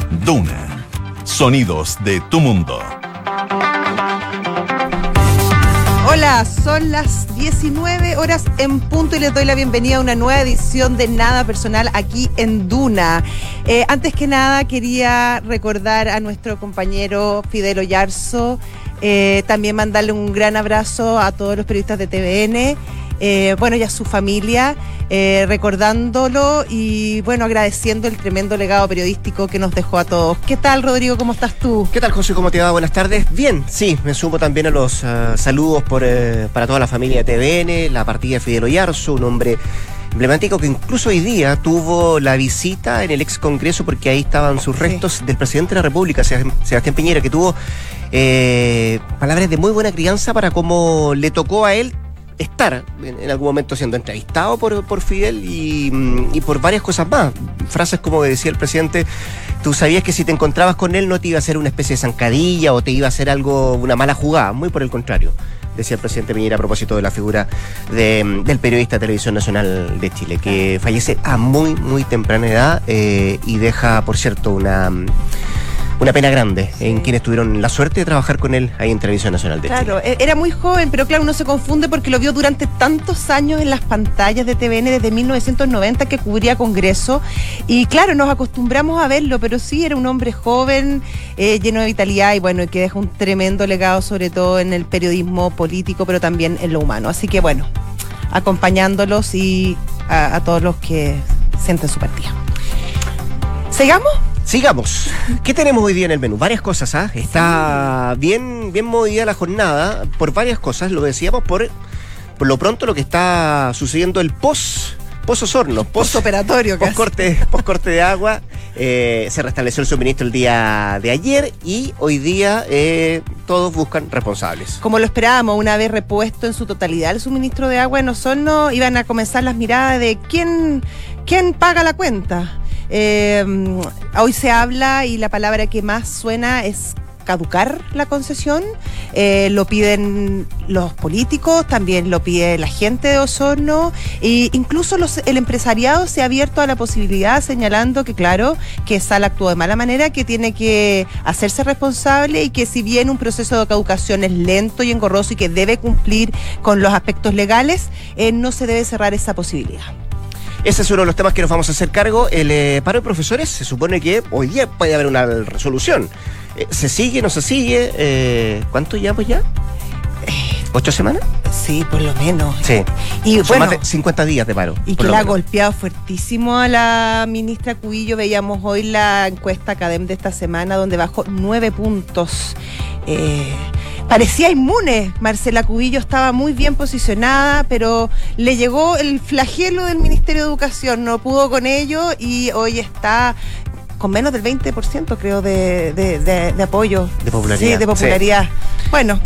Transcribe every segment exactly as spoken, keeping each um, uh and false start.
Duna. Sonidos de tu mundo. Hola, son las diecinueve horas en punto y les doy la bienvenida a una nueva edición de Nada Personal aquí en Duna. Eh, antes que nada quería recordar a nuestro compañero Fidel Oyarzo, eh, también mandarle un gran abrazo a todos los periodistas de T V N, eh, bueno, y a su familia, eh, recordándolo y bueno, agradeciendo el tremendo legado periodístico que nos dejó a todos. ¿Qué tal, Rodrigo? ¿Cómo estás tú? ¿Qué tal, José? ¿Cómo te va? Buenas tardes. Bien, sí, me sumo también a los uh, saludos por, uh, para toda la familia de T V N, la partida de Fidel Oyarzo, un hombre emblemático que incluso hoy día tuvo la visita en el ex Congreso, porque ahí estaban sus restos, sí, del presidente de la República, Sebastián Piñera, que tuvo eh, palabras de muy buena crianza para cómo le tocó a él estar en, en algún momento siendo entrevistado por, por Fidel y, y por varias cosas más. Frases como que decía el presidente: tú sabías que si te encontrabas con él no te iba a hacer una especie de zancadilla o te iba a hacer algo, una mala jugada. Muy por el contrario, decía el presidente Piñera a propósito de la figura de, del periodista de Televisión Nacional de Chile, que fallece a muy, muy temprana edad eh, y deja, por cierto, una... Una pena grande en quienes tuvieron la suerte de trabajar con él ahí en Televisión Nacional de Claro, Chile. Era muy joven, pero claro, uno se confunde porque lo vio durante tantos años en las pantallas de T V N desde mil novecientos noventa, que cubría Congreso. Y claro, nos acostumbramos a verlo, pero sí, era un hombre joven, eh, lleno de vitalidad y bueno, que deja un tremendo legado, sobre todo en el periodismo político, pero también en lo humano. Así que bueno, acompañándolos y a, a todos los que sienten su partida. ¿Sigamos? Sigamos. ¿Qué tenemos hoy día en el menú? Varias cosas, ¿ah? ¿eh? Está bien, bien movida la jornada por varias cosas. Lo decíamos por, por lo pronto lo que está sucediendo el post, post Osorno, post, postoperatorio, post corte, post corte de agua. Eh, se restableció el suministro el día de ayer y hoy día eh, todos buscan responsables. Como lo esperábamos, una vez repuesto en su totalidad el suministro de agua en Osorno, iban a comenzar las miradas de quién, quién paga la cuenta. Eh, hoy se habla y la palabra que más suena es caducar la concesión. Eh, lo piden los políticos, también lo pide la gente de Osorno e incluso los, el empresariado se ha abierto a la posibilidad, señalando que claro, que Sal actuó de mala manera, que tiene que hacerse responsable y que si bien un proceso de caducación es lento y engorroso y que debe cumplir con los aspectos legales, eh, no se debe cerrar esa posibilidad. Ese es uno de los temas que nos vamos a hacer cargo. El eh, paro de profesores, se supone que hoy día puede haber una resolución. Eh, ¿Se sigue, no se sigue? Eh, ¿Cuánto llevamos ya? ¿Ocho semanas? Sí, por lo menos. Sí. Y son bueno, más de cincuenta días de paro. Y que le ha golpeado fuertísimo a la ministra Cubillo. Veíamos hoy la encuesta Academ de esta semana, donde bajó nueve puntos. Eh... Parecía inmune, Marcela Cubillo estaba muy bien posicionada, pero le llegó el flagelo del Ministerio de Educación, no pudo con ello y hoy está con menos del veinte por ciento, creo, de, de, de, de apoyo. De popularidad. Sí, de popularidad. Sí. Bueno.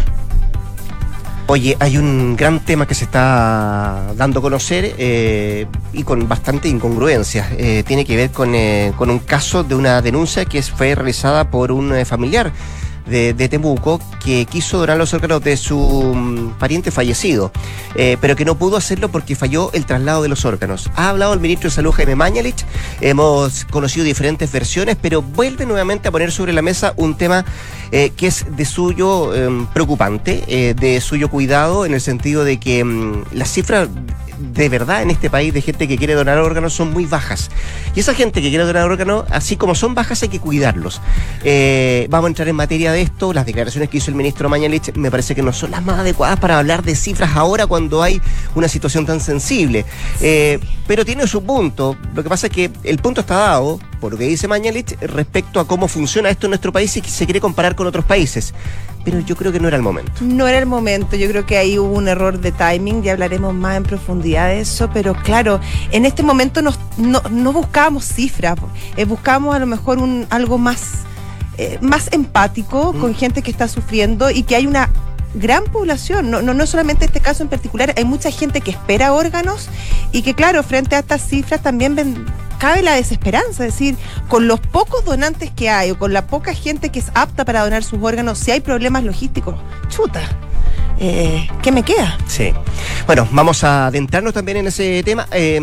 Oye, hay un gran tema que se está dando a conocer eh, y con bastante incongruencia. Eh, tiene que ver con, eh, con un caso de una denuncia que fue realizada por un eh, familiar De, de Temuco, que quiso donar los órganos de su um, pariente fallecido, eh, pero que no pudo hacerlo porque falló el traslado de los órganos. Ha hablado el ministro de Salud, Jaime Mañalich, hemos conocido diferentes versiones, pero vuelve nuevamente a poner sobre la mesa un tema eh, que es de suyo eh, preocupante, eh, de suyo cuidado, en el sentido de que um, las cifras de verdad en este país de gente que quiere donar órganos son muy bajas. Y esa gente que quiere donar órganos, así como son bajas, hay que cuidarlos. Eh, vamos a entrar en materia de esto. Las declaraciones que hizo el ministro Mañalich me parece que no son las más adecuadas para hablar de cifras ahora cuando hay una situación tan sensible. Eh, pero tiene su punto. Lo que pasa es que el punto está dado, por lo que dice Mañalich, respecto a cómo funciona esto en nuestro país y que se quiere comparar con otros países. Pero yo creo que no era el momento. No era el momento, yo creo que ahí hubo un error de timing, ya hablaremos más en profundidad de eso, pero claro, en este momento nos, no, no buscábamos cifras, eh, buscábamos a lo mejor un algo más, eh, más empático, mm. con gente que está sufriendo y que hay una gran población, no, no, no solamente este caso en particular, hay mucha gente que espera órganos y que claro, frente a estas cifras también ven, cabe la desesperanza, es decir, con los pocos donantes que hay o con la poca gente que es apta para donar sus órganos, si hay problemas logísticos, chuta, eh, ¿qué me queda? Sí. Bueno, vamos a adentrarnos también en ese tema. Eh,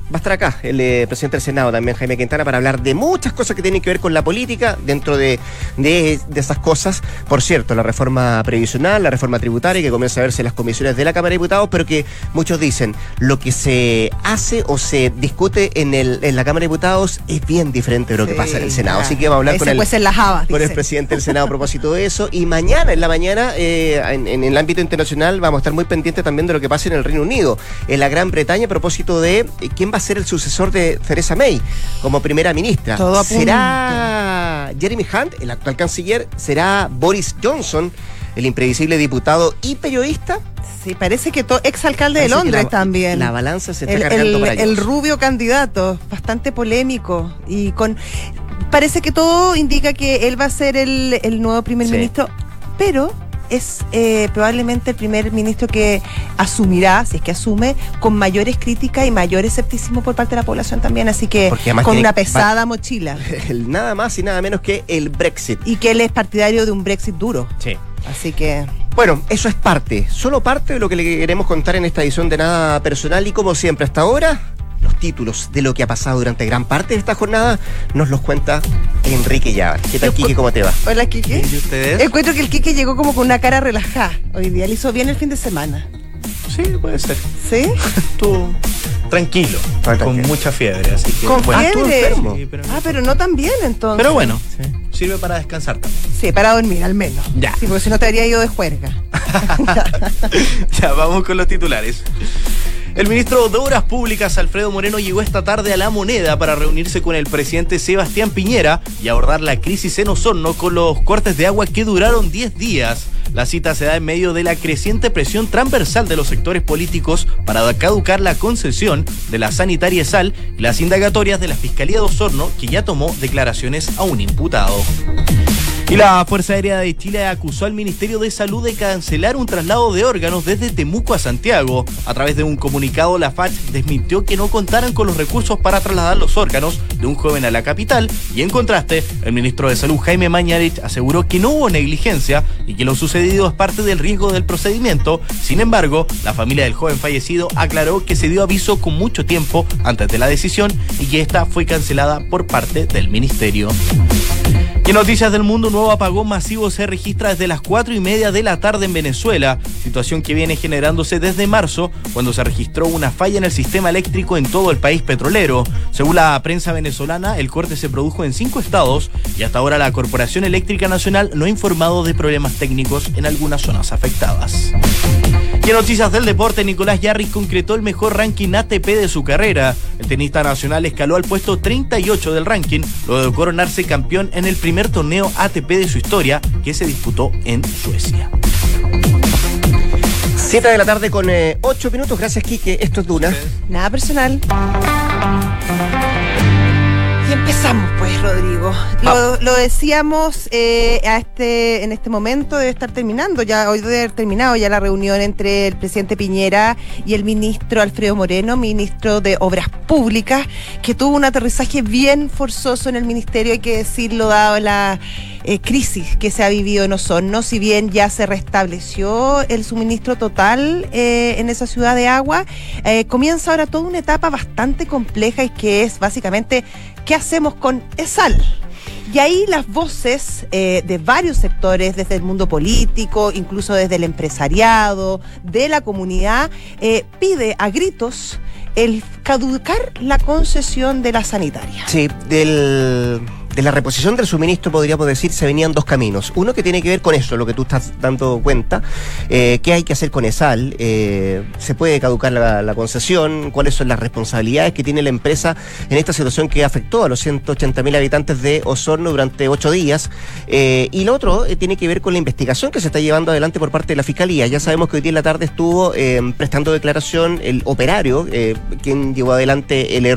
Va a estar acá el eh, presidente del Senado también, Jaime Quintana, para hablar de muchas cosas que tienen que ver con la política. Dentro de, de, de esas cosas, por cierto, la reforma previsional, la reforma tributaria, que comienza a verse en las comisiones de la Cámara de Diputados, pero que muchos dicen, lo que se hace o se discute en, el, en la Cámara de Diputados es bien diferente de lo que sí, pasa en el Senado. Así que vamos a hablar con el, pues en la Java, con el presidente del Senado a propósito de eso. Y mañana, en la mañana, eh, en, en el ámbito internacional, vamos a estar muy pendientes también de lo que pasa en el Reino Unido, en la Gran Bretaña, a propósito de eh, quién va a ser el sucesor de Theresa May como primera ministra. Todo a ¿Será Jeremy Hunt, el actual canciller? ¿Será Boris Johnson, el imprevisible diputado y periodista? Sí, parece que todo exalcalde de Londres la, también. La balanza se está el, cargando el, para ellos. El rubio candidato, bastante polémico y con... Parece que todo indica que él va a ser el, el nuevo primer sí. ministro, pero... es eh, probablemente el primer ministro que asumirá, si es que asume, con mayores críticas y mayor escepticismo por parte de la población también, así que con una pesada mochila. El, nada más y nada menos que el Brexit. Y que él es partidario de un Brexit duro. Sí. Así que... Bueno, eso es parte, solo parte de lo que le queremos contar en esta edición de Nada Personal, y como siempre hasta ahora... los títulos de lo que ha pasado durante gran parte de esta jornada nos los cuenta Enrique Llavar. ¿Qué tal, Quique? ¿Cómo te va? Hola, Quique. ¿Y ustedes? Encuentro que el Quique llegó como con una cara relajada hoy día. Le hizo bien el fin de semana. Sí, puede ser. ¿Sí? Estuvo tranquilo, con tranquilo. Mucha fiebre, así que... ¿Con bueno, fiebre? Sí, pero ah, pero no tan bien, entonces. Pero bueno, sí. Sirve para descansar también. Sí, para dormir, al menos. Ya. Sí, porque si no te habría ido de juerga. Ya, vamos con los titulares. El ministro de Obras Públicas, Alfredo Moreno, llegó esta tarde a La Moneda para reunirse con el presidente Sebastián Piñera y abordar la crisis en Osorno con los cortes de agua que duraron diez días. La cita se da en medio de la creciente presión transversal de los sectores políticos para caducar la concesión de la sanitaria Sal y las indagatorias de la Fiscalía de Osorno, que ya tomó declaraciones a un imputado. Y la Fuerza Aérea de Chile acusó al Ministerio de Salud de cancelar un traslado de órganos desde Temuco a Santiago. A través de un comunicado, la F A C desmintió que no contaran con los recursos para trasladar los órganos de un joven a la capital, y en contraste, el ministro de Salud, Jaime Mañalich, aseguró que no hubo negligencia y que lo sucedido es parte del riesgo del procedimiento. Sin embargo, la familia del joven fallecido aclaró que se dio aviso con mucho tiempo antes de la decisión y que esta fue cancelada por parte del ministerio. Y en noticias del mundo, un nuevo apagón masivo se registra desde las cuatro y media de la tarde en Venezuela, situación que viene generándose desde marzo, cuando se registró una falla en el sistema eléctrico en todo el país petrolero. Según la prensa venezolana, el corte se produjo en cinco estados y hasta ahora la Corporación Eléctrica Nacional no ha informado de problemas técnicos en algunas zonas afectadas. Y en noticias del deporte, Nicolás Yarris concretó el mejor ranking A T P de su carrera. El tenista nacional escaló al puesto treinta y ocho del ranking, luego de coronarse campeón en el primer torneo A T P de su historia, que se disputó en Suecia. siete de la tarde con eh, ocho minutos. Gracias, Quique. Esto es Duna. Nada personal. Y empezamos, pues, Rodrigo. Lo, lo decíamos eh, a este, en este momento debe estar terminando, ya hoy debe haber terminado ya la reunión entre el presidente Piñera y el ministro Alfredo Moreno, ministro de Obras Públicas, que tuvo un aterrizaje bien forzoso en el ministerio, hay que decirlo, dado la eh, crisis que se ha vivido en Osorno. Si bien ya se restableció el suministro total eh, en esa ciudad de agua, eh, comienza ahora toda una etapa bastante compleja, y que es básicamente ¿qué hacemos con ESAL? Y ahí las voces eh, de varios sectores, desde el mundo político, incluso desde el empresariado, de la comunidad, eh, pide a gritos el caducar la concesión de la sanitaria. Sí, del... de la reposición del suministro, podríamos decir, se venían dos caminos. Uno que tiene que ver con eso, lo que tú estás dando cuenta. Eh, ¿Qué hay que hacer con ESAL? Eh, ¿Se puede caducar la, la concesión? ¿Cuáles son las responsabilidades que tiene la empresa en esta situación que afectó a los ciento ochenta mil habitantes de Osorno durante ocho días? Eh, y lo otro eh, tiene que ver con la investigación que se está llevando adelante por parte de la Fiscalía. Ya sabemos que hoy día en la tarde estuvo eh, prestando declaración el operario, eh, quien llevó adelante el error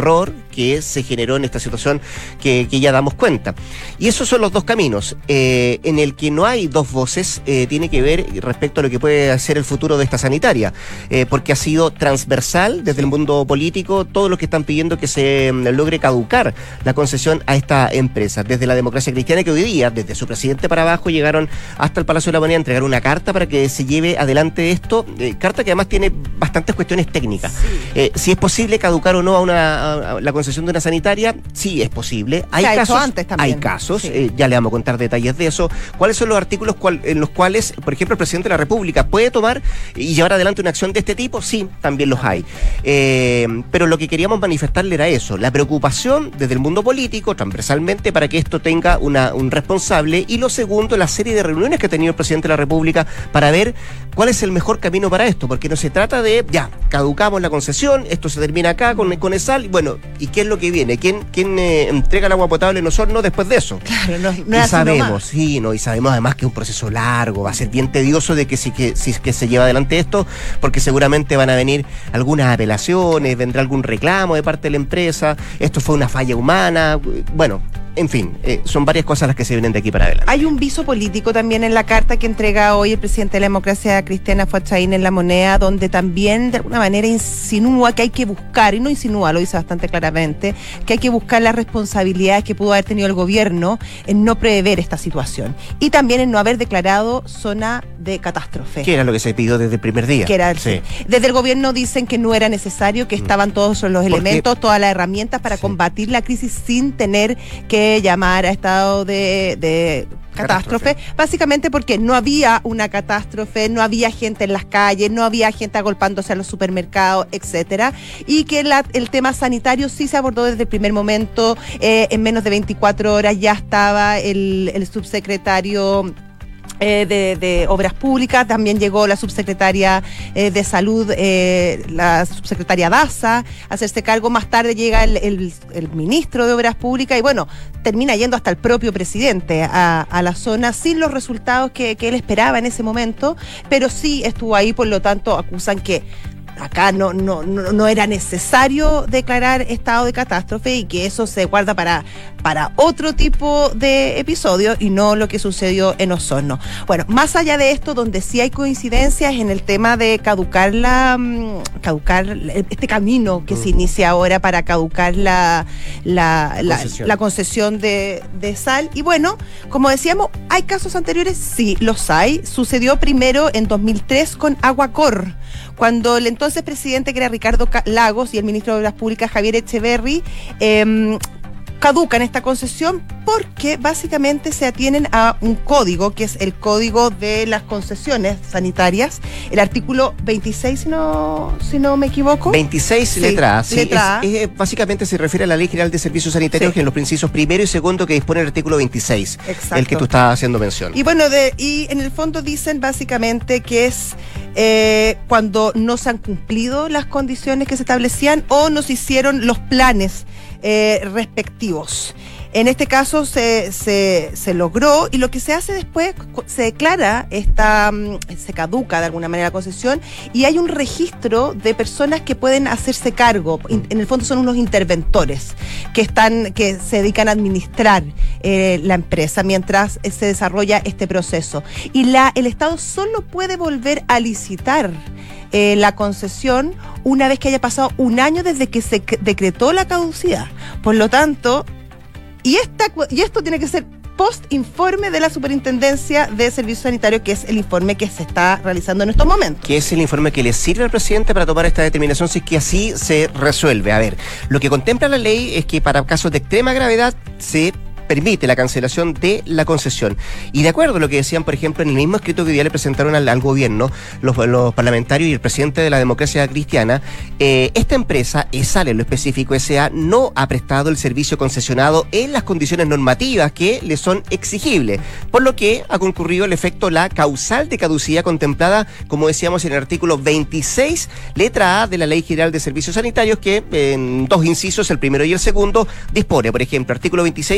que se generó en esta situación que, que ya damos cuenta. Y esos son los dos caminos. Eh, en el que no hay dos voces, eh, tiene que ver respecto a lo que puede ser el futuro de esta sanitaria, eh, porque ha sido transversal desde el mundo político todos los que están pidiendo que se mm, logre caducar la concesión a esta empresa. Desde la Democracia Cristiana, que hoy día, desde su presidente para abajo, llegaron hasta el Palacio de la Moneda a entregar una carta para que se lleve adelante esto, eh, carta que además tiene bastantes cuestiones técnicas. Sí. Eh, si es posible caducar o no a, una, a la concesión de una sanitaria, sí es posible. Hay Se casos, ha hecho antes también. Hay casos, sí. eh, ya le vamos a contar detalles de eso. ¿Cuáles son los artículos cual, en los cuales, por ejemplo, el presidente de la República puede tomar y llevar adelante una acción de este tipo? Sí, también los hay. Eh, pero lo que queríamos manifestarle era eso, la preocupación desde el mundo político, transversalmente, para que esto tenga una, un responsable, y lo segundo, la serie de reuniones que ha tenido el presidente de la República para ver cuál es el mejor camino para esto, porque no se trata de, ya, caducamos la concesión, esto se termina acá con, con ESAL, bueno, ¿y qué es lo que viene? ¿Quién, quién eh, entrega el agua potable en Osorno después de eso? Claro, no, no y es sabemos, sí, no, y sabemos además que es un proceso largo, va a ser bien tedioso de que si que, si que se lleva adelante esto, porque seguramente van a venir algunas apelaciones, vendrá algún reclamo de parte de la empresa, esto fue una falla humana, bueno, en fin, eh, son varias cosas las que se vienen de aquí para adelante. Hay un viso político también en la carta que entrega hoy el presidente de la Democracia Cristiana, Fuachaín, en La Moneda, donde también de alguna manera insinúa que hay que buscar, y no insinúa, lo dice bastante claramente, que hay que buscar las responsabilidades que pudo haber tenido el gobierno en no prever esta situación. Y también en no haber declarado zona de catástrofe. Que era lo que se pidió desde el primer día. Que era, sí. Desde el gobierno dicen que no era necesario, que estaban todos los elementos, todas las herramientas para sí. combatir la crisis sin tener que llamar a estado de, de catástrofe, catástrofe, básicamente porque no había una catástrofe, no había gente en las calles, no había gente agolpándose a los supermercados, etcétera, y que la, el tema sanitario sí se abordó desde el primer momento. Eh, en menos de veinticuatro horas ya estaba el, el subsecretario Eh, de, de Obras Públicas, también llegó la subsecretaria eh, de Salud, eh, la subsecretaria Daza, a hacerse cargo. Más tarde llega el, el, el ministro de Obras Públicas y bueno, termina yendo hasta el propio presidente a, a la zona sin los resultados que, que él esperaba en ese momento, pero sí estuvo ahí, por lo tanto acusan que acá no, no, no, no era necesario declarar estado de catástrofe y que eso se guarda para, para otro tipo de episodio y no lo que sucedió en Osorno. Bueno, más allá de esto, donde sí hay coincidencias en el tema de caducar la caducar este camino que mm. se inicia ahora para caducar la, la, la, concesión. la concesión de, de sal. Y bueno, como decíamos, ¿hay casos anteriores? Sí, los hay. Sucedió primero en dos mil tres con Aguacor, cuando el entonces presidente, que era Ricardo Lagos, y el ministro de Obras Públicas, Javier Echeverry, eh, caducan esta concesión porque básicamente se atienen a un código, que es el código de las concesiones sanitarias, el artículo veintiséis, si no, si no me equivoco. veintiséis, sí, letra A. Sí, letra A. Es, es, básicamente se refiere a la Ley General de Servicios Sanitarios, sí. que en los incisos primero y segundo que dispone el artículo veintiséis, exacto. el que tú estabas haciendo mención. Y bueno, de, y en el fondo dicen básicamente que es eh, cuando no se han cumplido las condiciones que se establecían o no se hicieron los planes Eh, respectivos. En este caso se, se, se logró, y lo que se hace después, se declara, esta, se caduca de alguna manera la concesión, y hay un registro de personas que pueden hacerse cargo. En el fondo son unos interventores que están, que se dedican a administrar eh, la empresa mientras se desarrolla este proceso. Y la, el Estado solo puede volver a licitar Eh, la concesión una vez que haya pasado un año desde que se decretó la caducidad. Por lo tanto, y, esta, y esto tiene que ser post-informe de la Superintendencia de Servicios Sanitarios, que es el informe que se está realizando en estos momentos. Que es el informe que le sirve al presidente para tomar esta determinación, si es que así se resuelve. A ver, lo que contempla la ley es que para casos de extrema gravedad se permite la cancelación de la concesión. Y de acuerdo a lo que decían, por ejemplo, en el mismo escrito que hoy día le presentaron al, al gobierno los, los parlamentarios y el presidente de la Democracia Cristiana, eh, esta empresa, ESAL en lo específico, S A, no ha prestado el servicio concesionado en las condiciones normativas que le son exigibles, por lo que ha concurrido el efecto la causal de caducidad contemplada, como decíamos, en el artículo veintiséis, letra A de la Ley General de Servicios Sanitarios, que en dos incisos, el primero y el segundo, dispone, por ejemplo, artículo veintiséis, que el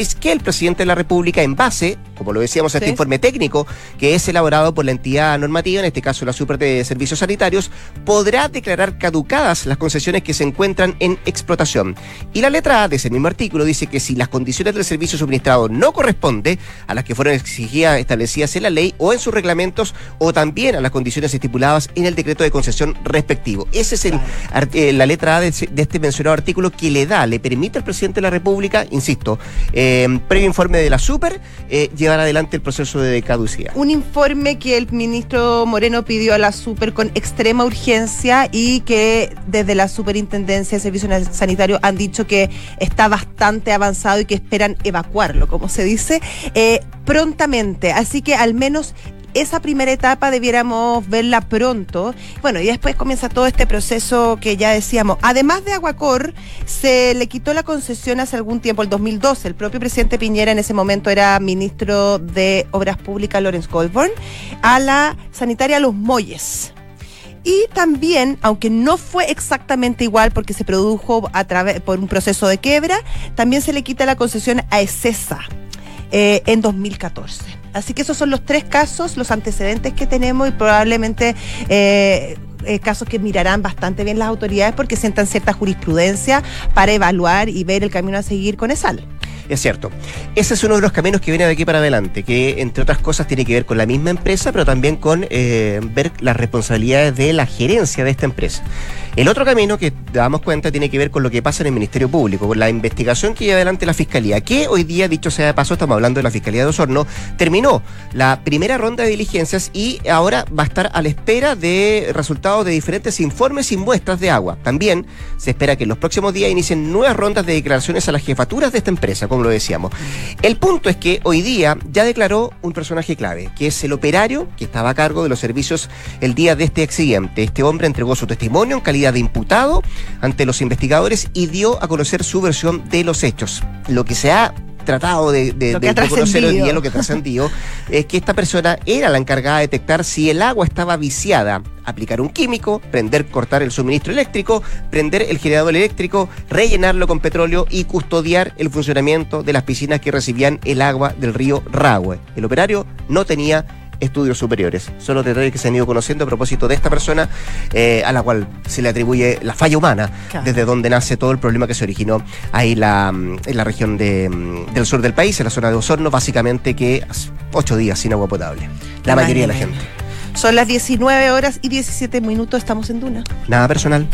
presidente de la República en base, como lo decíamos, a este Sí. informe técnico que es elaborado por la entidad normativa, en este caso la Super de Servicios Sanitarios, podrá declarar caducadas las concesiones que se encuentran en explotación. Y la letra A de ese mismo artículo dice que si las condiciones del servicio suministrado no corresponde a las que fueron exigidas, establecidas en la ley o en sus reglamentos, o también a las condiciones estipuladas en el decreto de concesión respectivo. Esa es el, eh, la letra A de, de este mencionado artículo que le da, le permite al presidente de la República, insisto, eh, previo informe de la Super, eh, llevar adelante el proceso de caducidad. Un informe que el ministro Moreno pidió a la Super con extrema urgencia y que desde la Superintendencia de Servicios Sanitarios han dicho que está bastante avanzado y que esperan evacuarlo, como se dice, eh, prontamente. Así que al menos esa primera etapa debiéramos verla pronto. Bueno, y después comienza todo este proceso que ya decíamos. Además de Aguacor, se le quitó la concesión hace algún tiempo, el dos mil doce. El propio presidente Piñera en ese momento era ministro de Obras Públicas, Lawrence Goldborn, a la sanitaria Los Molles. Y también, aunque no fue exactamente igual porque se produjo a través por un proceso de quiebra, también se le quita la concesión a ESESA eh, en dos mil catorce. Así que esos son los tres casos, los antecedentes que tenemos y probablemente eh, eh, casos que mirarán bastante bien las autoridades porque sientan cierta jurisprudencia para evaluar y ver el camino a seguir con ESAL. Es cierto. Ese es uno de los caminos que viene de aquí para adelante, que entre otras cosas tiene que ver con la misma empresa, pero también con eh, ver las responsabilidades de la gerencia de esta empresa. El otro camino que damos cuenta tiene que ver con lo que pasa en el Ministerio Público, con la investigación que lleva adelante la Fiscalía, que hoy día, dicho sea de paso, estamos hablando de la Fiscalía de Osorno, terminó la primera ronda de diligencias y ahora va a estar a la espera de resultados de diferentes informes y muestras de agua. También se espera que en los próximos días inicien nuevas rondas de declaraciones a las jefaturas de esta empresa, como lo decíamos. El punto es que hoy día ya declaró un personaje clave, que es el operario que estaba a cargo de los servicios el día de este accidente. Este hombre entregó su testimonio en calidad de imputado ante los investigadores y dio a conocer su versión de los hechos. Lo que se ha tratado de, de, de, de conocer hoy día, lo que trascendió, es que esta persona era la encargada de detectar si el agua estaba viciada, aplicar un químico, prender, cortar el suministro eléctrico, prender el generador eléctrico, rellenarlo con petróleo y custodiar el funcionamiento de las piscinas que recibían el agua del río Rahue. El operario no tenía estudios superiores. Son los detalles que se han ido conociendo a propósito de esta persona, eh, a la cual se le atribuye la falla humana, claro, desde donde nace todo el problema que se originó ahí la, en la región de, del sur del país, en la zona de Osorno, básicamente que ocho días sin agua potable. La mayoría de la gente. Son las diecinueve horas y diecisiete minutos, estamos en Duna. Nada personal.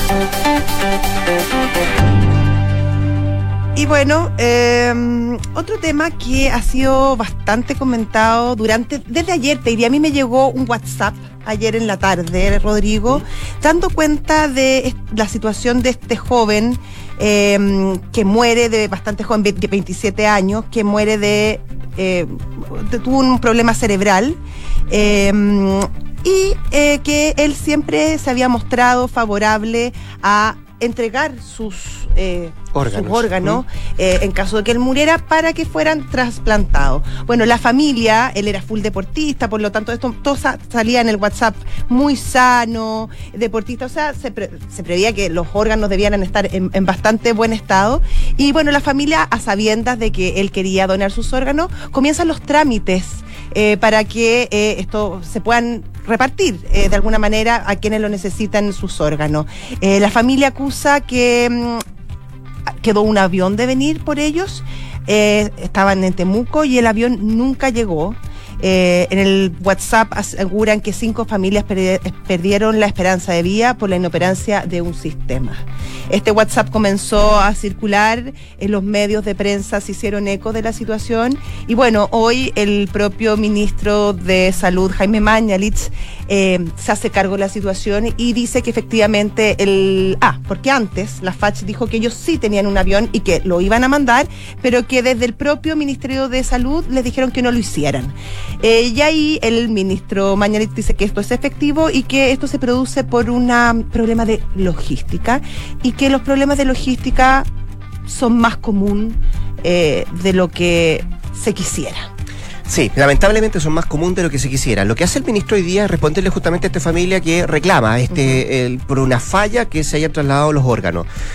Y bueno, eh, otro tema que ha sido bastante comentado durante, desde ayer, te diría, a mí me llegó un WhatsApp ayer en la tarde, Rodrigo, dando cuenta de la situación de este joven eh, que muere de bastante joven, de veintisiete años, que muere de, eh, de tuvo un problema cerebral. Eh, y eh, que él siempre se había mostrado favorable a entregar sus eh, órganos, sus órganos ¿Mm? eh, en caso de que él muriera para que fueran trasplantados. Bueno, la familia, él era full deportista, por lo tanto esto todo salía en el WhatsApp, muy sano, deportista, o sea, se, pre, se preveía que los órganos debían estar en, en bastante buen estado. Y bueno, la familia, a sabiendas de que él quería donar sus órganos, comienzan los trámites Eh, para que eh, esto se puedan repartir eh, de alguna manera a quienes lo necesitan sus órganos. Eh, la familia acusa que mmm, quedó un avión de venir por ellos, eh, estaban en Temuco y el avión nunca llegó. Eh, en el WhatsApp aseguran que cinco familias per- perdieron la esperanza de vida por la inoperancia de un sistema. Este WhatsApp comenzó a circular en los medios de prensa, se hicieron eco de la situación y bueno, hoy el propio ministro de Salud, Jaime Mañalich, eh, se hace cargo de la situación y dice que efectivamente el... Ah, porque antes la F A C dijo que ellos sí tenían un avión y que lo iban a mandar, pero que desde el propio Ministerio de Salud les dijeron que no lo hicieran. Eh, y ahí el ministro Mañalich dice que esto es efectivo y que esto se produce por un problema de logística y que los problemas de logística son más común eh, de lo que se quisiera. Sí, lamentablemente son más comunes de lo que se quisiera. Lo que hace el ministro hoy día es responderle justamente a esta familia que reclama este, uh-huh. el, por una falla que se hayan trasladado los órganos.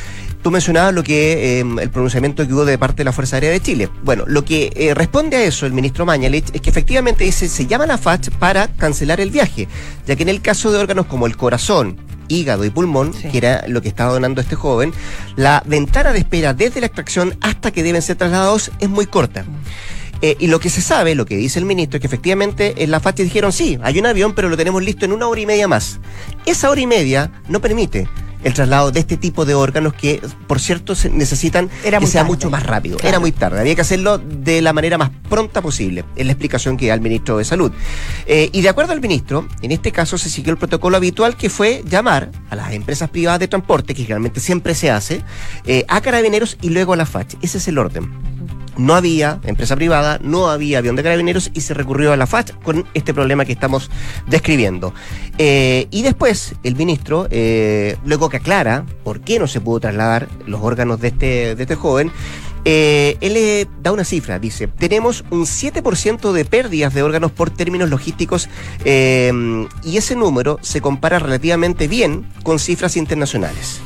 tú mencionabas lo que eh, el pronunciamiento que hubo de parte de la Fuerza Aérea de Chile. Bueno, lo que eh, responde a eso el ministro Mañalich es que efectivamente dice, se llama a la F A C para cancelar el viaje, ya que en el caso de órganos como el corazón, hígado y pulmón, sí, que era lo que estaba donando este joven, la ventana de espera desde la extracción hasta que deben ser trasladados es muy corta. Mm. Eh, y lo que se sabe, lo que dice el ministro, es que efectivamente en la F A C dijeron, sí, hay un avión, pero lo tenemos listo en una hora y media más. Esa hora y media no permite el traslado de este tipo de órganos que, por cierto, se necesitan Era que sea tarde. mucho más rápido. Claro. Era muy tarde, había que hacerlo de la manera más pronta posible, es la explicación que da el ministro de Salud. Eh, y de acuerdo al ministro, en este caso se siguió el protocolo habitual, que fue llamar a las empresas privadas de transporte, que realmente siempre se hace, eh, a Carabineros y luego a la F A C. Ese es el orden. No había empresa privada, no había avión de Carabineros y se recurrió a la F A C con este problema que estamos describiendo. Eh, y después el ministro, eh, luego que aclara por qué no se pudo trasladar los órganos de este, de este joven, eh, él le da una cifra, dice, tenemos un siete por ciento de pérdidas de órganos por términos logísticos eh, y ese número se compara relativamente bien con cifras internacionales.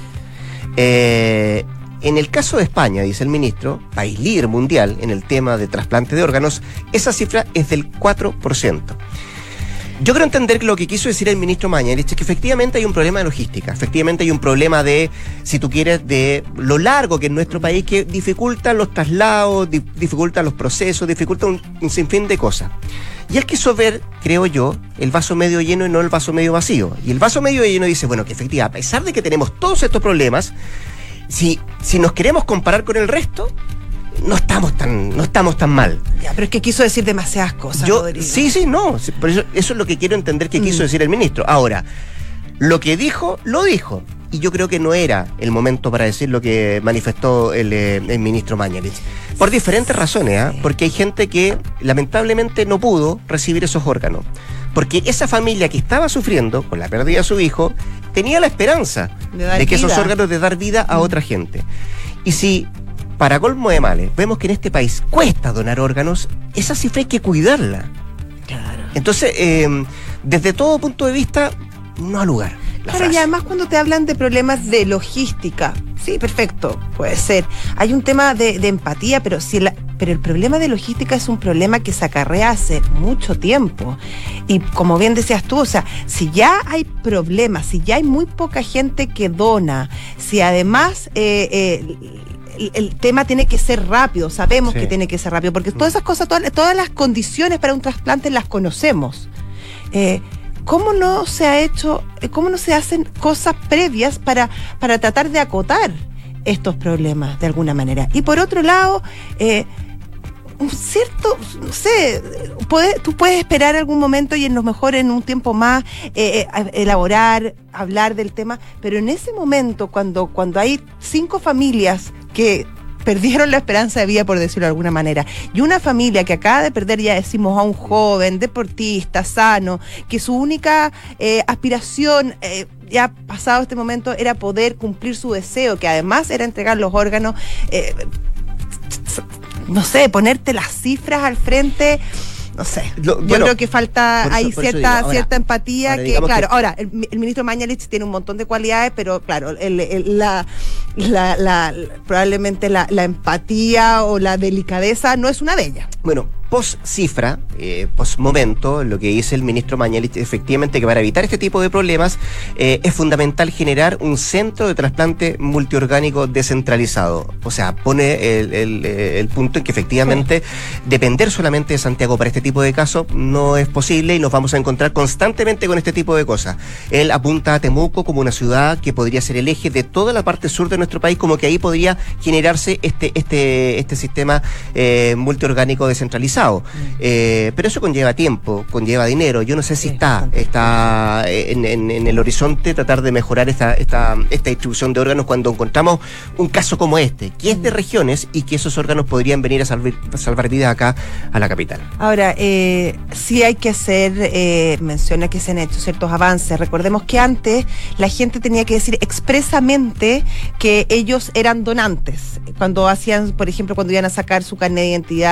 Eh... En el caso de España, dice el ministro, país líder mundial en el tema de trasplante de órganos, esa cifra es del cuatro por ciento. Yo creo entender que lo que quiso decir el ministro Mañalich es que efectivamente hay un problema de logística, efectivamente hay un problema de, si tú quieres, de lo largo que es nuestro país, que dificulta los traslados, di- dificulta los procesos, dificulta un, un sinfín de cosas. Y él quiso ver, creo yo, el vaso medio lleno y no el vaso medio vacío. Y el vaso medio lleno dice, bueno, que efectivamente, a pesar de que tenemos todos estos problemas, Si, si nos queremos comparar con el resto, no estamos tan, no estamos tan mal. Ya, pero es que quiso decir demasiadas cosas, Yo, Rodrigo. sí, sí, no. sí, Por eso, eso es lo que quiero entender que Mm. quiso decir el ministro. Ahora, lo que dijo, lo dijo. Y yo creo que no era el momento para decir lo que manifestó el, eh, el ministro Mañalich. Por diferentes razones, ¿eh? Porque hay gente que lamentablemente no pudo recibir esos órganos. Porque esa familia que estaba sufriendo con la pérdida de su hijo tenía la esperanza De dar de que esos vida. órganos de dar vida a otra gente. Y si, para colmo de males, vemos que en este país cuesta donar órganos, esa cifra hay que cuidarla. Claro. Entonces, eh, desde todo punto de vista, no ha lugar. la Claro, y frase. además cuando te hablan de problemas de logística, sí, perfecto, puede ser. Hay un tema de, de empatía, pero si la, pero el problema de logística es un problema que se acarrea hace mucho tiempo. Y como bien decías tú, o sea, si ya hay problemas, si ya hay muy poca gente que dona, si además eh, eh, el, el tema tiene que ser rápido, sabemos Sí. que tiene que ser rápido, porque todas esas cosas, todas, todas las condiciones para un trasplante las conocemos. Eh, ¿Cómo no se ha hecho, eh, cómo no se hacen cosas previas para, para tratar de acotar estos problemas de alguna manera? Y por otro lado, eh, un cierto, no sé, puede, tú puedes esperar algún momento y en lo mejor en un tiempo más eh, eh, elaborar, hablar del tema, pero en ese momento cuando, cuando hay cinco familias que perdieron la esperanza de vida, por decirlo de alguna manera, y una familia que acaba de perder, ya decimos, a un joven deportista, sano, que su única eh, aspiración, eh, ya pasado este momento, era poder cumplir su deseo, que además era entregar los órganos, eh, no sé, ponerte las cifras al frente, no sé. Lo- Yo bueno, creo que falta, por eso- hay por eso cierta digo, ahora- cierta empatía, ahora que digamos claro, que- ahora, el, el ministro Mañalich tiene un montón de cualidades, pero claro, el, el- la, la, la- probablemente la, la empatía o la delicadeza no es una de ellas. Bueno, post cifra, eh, post momento, lo que dice el ministro Mañalich, efectivamente que para evitar este tipo de problemas eh, es fundamental generar un centro de trasplante multiorgánico descentralizado. O sea, pone el, el, eh, el punto en que efectivamente depender solamente de Santiago para este tipo de casos no es posible y nos vamos a encontrar constantemente con este tipo de cosas. Él apunta a Temuco como una ciudad que podría ser el eje de toda la parte sur de nuestro país, como que ahí podría generarse este, este, este sistema eh, multiorgánico descentralizado. Eh, pero eso conlleva tiempo, conlleva dinero. Yo no sé si Sí, está, bastante. está en, en, en el horizonte tratar de mejorar esta, esta, esta distribución de órganos cuando encontramos un caso como este, que es de regiones y que esos órganos podrían venir a salvar, a salvar vidas acá a la capital. Ahora, eh, sí hay que hacer, eh, menciona que se han hecho ciertos avances. Recordemos que antes la gente tenía que decir expresamente que ellos eran donantes. Cuando hacían, por ejemplo, cuando iban a sacar su carnet de identidad o su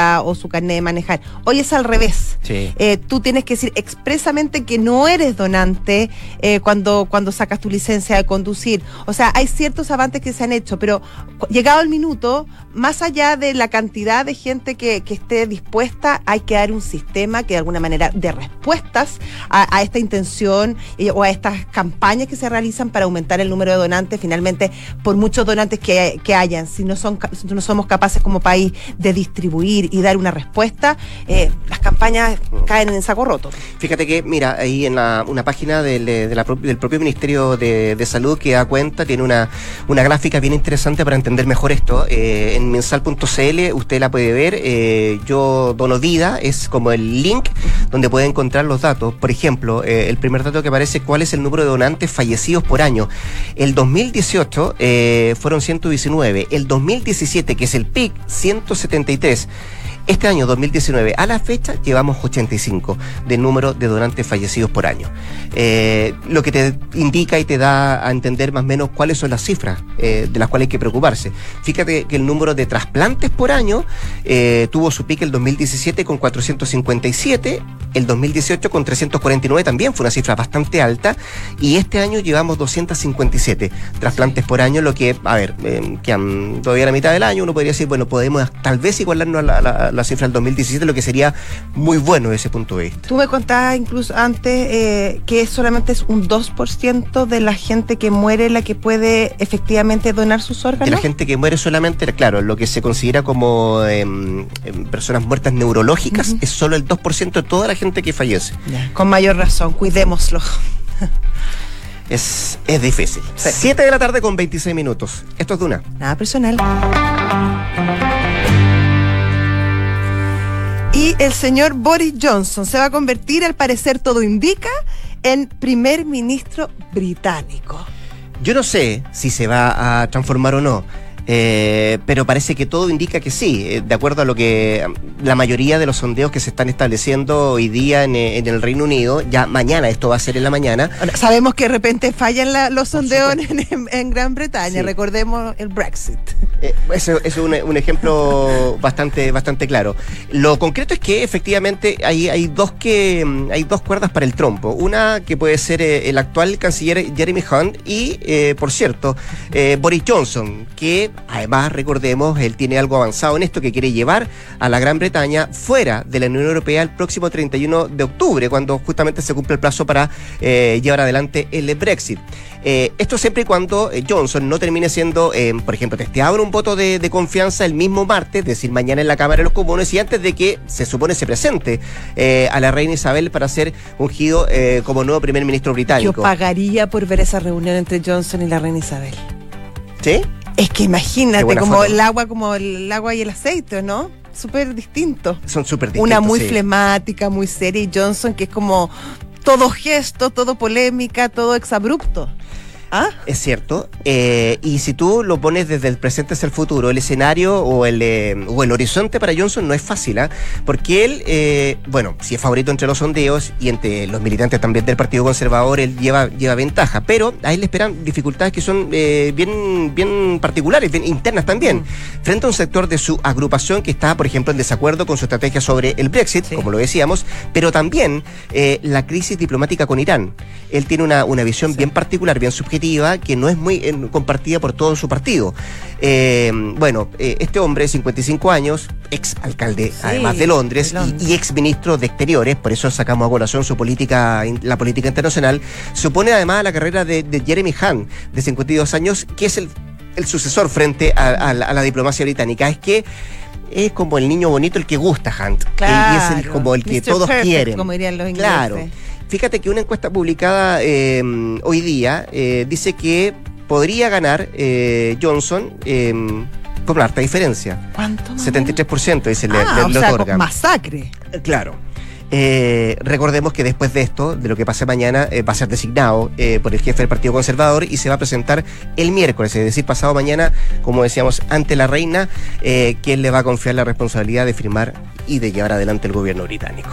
su carnet de manejar. Hoy es al revés. Sí. Eh, tú tienes que decir expresamente que no eres donante eh, cuando, cuando sacas tu licencia de conducir. O sea, hay ciertos avances que se han hecho, pero llegado el minuto, más allá de la cantidad de gente que, que esté dispuesta, hay que dar un sistema que de alguna manera de respuestas a, a esta intención eh, o a estas campañas que se realizan para aumentar el número de donantes. Finalmente, por muchos donantes que, que hayan, si no, son, si no somos capaces como país de distribuir y dar una respuesta, eh, las campañas caen en saco roto. Fíjate que, mira, ahí en la, una página del, de la, del propio Ministerio de, de Salud que da cuenta, tiene una, una gráfica bien interesante para entender mejor esto. Eh, en mensal punto c l usted la puede ver. Eh, yo dono vida, es como el link donde puede encontrar los datos. Por ejemplo, eh, el primer dato que aparece, ¿cuál es el número de donantes fallecidos por año? El dos mil dieciocho eh, fueron ciento diecinueve. El dos mil diecisiete, que es el pic, ciento setenta y tres. Este año, dos mil diecinueve, a la fecha, llevamos ochenta y cinco de número de donantes fallecidos por año. Eh, lo que te indica y te da a entender más o menos cuáles son las cifras eh, de las cuales hay que preocuparse. Fíjate que el número de trasplantes por año eh, tuvo su pico el dos mil diecisiete con cuatrocientos cincuenta y siete, el dos mil dieciocho con trescientos cuarenta y nueve, también fue una cifra bastante alta, y este año llevamos doscientos cincuenta y siete trasplantes por año, lo que, a ver, eh, que han, todavía a la mitad del año uno podría decir, bueno, podemos tal vez igualarnos a la, la la cifra del dos mil diecisiete, lo que sería muy bueno desde ese punto de vista. Tú me contabas incluso antes eh, que solamente es un dos por ciento de la gente que muere la que puede efectivamente donar sus órganos. De la gente que muere solamente, claro, lo que se considera como eh, personas muertas neurológicas, uh-huh, es solo el dos por ciento de toda la gente que fallece. Ya, con mayor razón, cuidémoslo. Es, es difícil. Sí. siete de la tarde con veintiséis minutos. Esto es Duna. Nada personal. Y el señor Boris Johnson se va a convertir, al parecer todo indica, en primer ministro británico. Yo no sé si se va a transformar o no. Eh, pero parece que todo indica que sí, eh, de acuerdo a lo que la mayoría de los sondeos que se están estableciendo hoy día en, en el Reino Unido. Ya mañana, esto va a ser en la mañana. Bueno, sabemos que de repente fallan la, los sondeos en, en, en Gran Bretaña, sí. Recordemos el Brexit. Eh, eso es un, un ejemplo bastante, bastante claro. Lo concreto es que efectivamente hay, hay, dos que, hay dos cuerdas para el trompo. Una que puede ser eh, el actual canciller Jeremy Hunt y, eh, por cierto, eh, Boris Johnson, que además, recordemos, él tiene algo avanzado en esto, que quiere llevar a la Gran Bretaña fuera de la Unión Europea el próximo treinta y uno de octubre, cuando justamente se cumple el plazo para eh, llevar adelante el Brexit. Eh, esto siempre y cuando eh, Johnson no termine siendo, eh, por ejemplo, testeado en un voto de, de confianza el mismo martes, es decir, mañana en la Cámara de los Comunes, y antes de que se supone se presente eh, a la reina Isabel para ser ungido eh, como nuevo primer ministro británico. Yo pagaría por ver esa reunión entre Johnson y la reina Isabel. ¿Sí? Es que imagínate, como foto. el agua, como el agua y el aceite, ¿no? Súper distinto. Son súper distintos. Una muy sí. flemática, muy seria, y Johnson, que es como todo gesto, todo polémica, todo exabrupto. ¿Ah? Es cierto, eh, y si tú lo pones desde el presente hacia el futuro, el escenario o el, eh, o el horizonte para Johnson no es fácil, ¿eh? Porque él, eh, bueno, si es favorito entre los sondeos y entre los militantes también del Partido Conservador, él lleva, lleva ventaja, pero a él le esperan dificultades que son eh, bien, bien particulares, bien internas también, mm. frente a un sector de su agrupación que está, por ejemplo, en desacuerdo con su estrategia sobre el Brexit, sí. como lo decíamos, pero también eh, la crisis diplomática con Irán. Él tiene una, una visión sí. bien particular, bien subjetiva, que no es muy eh, compartida por todo su partido. Eh, bueno, eh, este hombre, cincuenta y cinco años, ex alcalde sí, además de Londres, de Londres. Y, y ex ministro de Exteriores, por eso sacamos a colación su política, la política internacional, se opone además a la carrera de, de Jeremy Hunt, de cincuenta y dos años, que es el, el sucesor frente a, a, la, a la diplomacia británica. Es que es como el niño bonito, el que gusta Hunt, claro, y es el, como el que mister todos Perfect, quieren. Como dirían los ingleses. Claro. Fíjate que una encuesta publicada eh, hoy día eh, dice que podría ganar eh, Johnson eh, por una harta diferencia. ¿Cuánto? setenta y tres por ciento dice, ah, le, o le sea, otorga. Masacre. Claro. Eh, recordemos que después de esto, de lo que pase mañana, eh, va a ser designado eh, por el jefe del Partido Conservador y se va a presentar el miércoles, es decir, pasado mañana, como decíamos, ante la reina, eh, quien le va a confiar la responsabilidad de firmar y de llevar adelante el gobierno británico.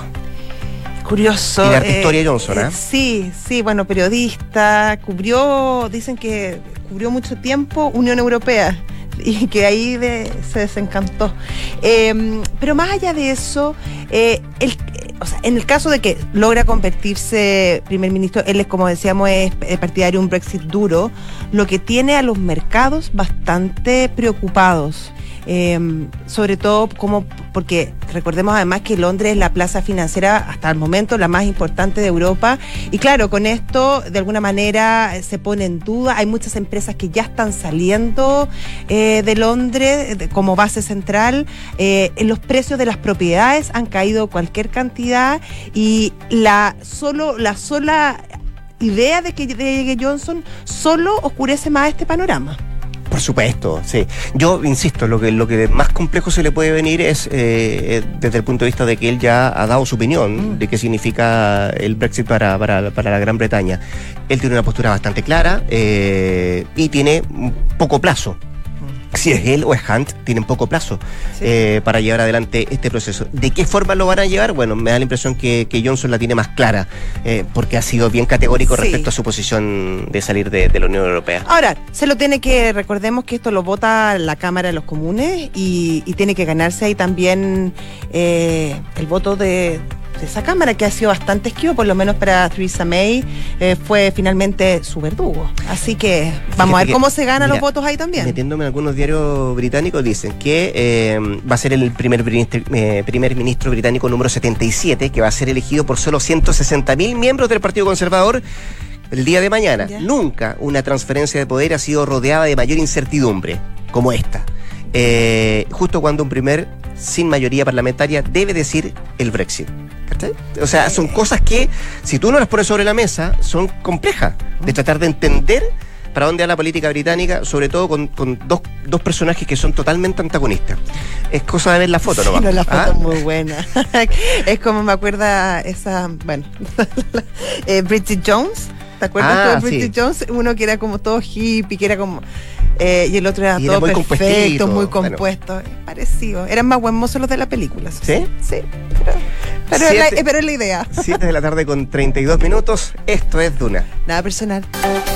Curioso. Y de arte eh, historia Johnson, ¿eh? Sí, sí, bueno, periodista, cubrió, dicen que cubrió mucho tiempo Unión Europea. y que ahí de, se desencantó. Eh, pero más allá de eso, eh, el, o sea, en el caso de que logra convertirse primer ministro, él es, como decíamos, es partidario de un Brexit duro, lo que tiene a los mercados bastante preocupados. Eh, sobre todo como porque recordemos además que Londres es la plaza financiera hasta el momento la más importante de Europa, y claro, con esto de alguna manera se pone en duda, hay muchas empresas que ya están saliendo eh, de Londres de, como base central, eh, en los precios de las propiedades han caído cualquier cantidad, y la solo la sola idea de que llegue Johnson solo oscurece más este panorama. Por supuesto, sí. Yo insisto, lo que lo que más complejo se le puede venir es eh, desde el punto de vista de que él ya ha dado su opinión mm. de qué significa el Brexit para, para, para la Gran Bretaña. Él tiene una postura bastante clara eh, y tiene poco plazo. Si es él o es Hunt, tienen poco plazo sí. eh, para llevar adelante este proceso. ¿De qué forma lo van a llevar? Bueno, me da la impresión que, que Johnson la tiene más clara, eh, porque ha sido bien categórico sí. respecto a su posición de salir de, de la Unión Europea. Ahora, se lo tiene que, recordemos que esto lo vota la Cámara de los Comunes y, y tiene que ganarse ahí también eh, el voto de... de esa Cámara, que ha sido bastante esquivo, por lo menos para Theresa May, eh, fue finalmente su verdugo. Así que vamos Fíjate a ver cómo se ganan mira, los votos ahí también. Metiéndome en algunos diarios británicos, dicen que eh, va a ser el primer ministro, eh, primer ministro británico número setenta y siete, que va a ser elegido por solo ciento sesenta mil miembros del Partido Conservador el día de mañana. ¿Ya? Nunca una transferencia de poder ha sido rodeada de mayor incertidumbre como esta. Eh, justo cuando un primer sin mayoría parlamentaria debe decir el Brexit. ¿Cachai? O sea, son cosas que, si tú no las pones sobre la mesa, son complejas de tratar de entender para dónde va la política británica, sobre todo con, con dos, dos personajes que son totalmente antagonistas. Es cosa de ver la foto, ¿no? Sí, no, la foto ¿Ah? es muy buena. Es como me acuerda esa, bueno, eh, Bridget Jones. ¿Te acuerdas ah, tú de Bridget sí. Jones? Uno que era como todo hippie, que era como... Eh, y el otro era y todo era muy perfecto, muy compuesto. Bueno. Parecido. Eran más buen mozos los de la película. ¿Sí? Sí. Pero, pero, siete, es la, pero es la idea. siete de la tarde con treinta y dos minutos. Esto es Duna. Nada personal.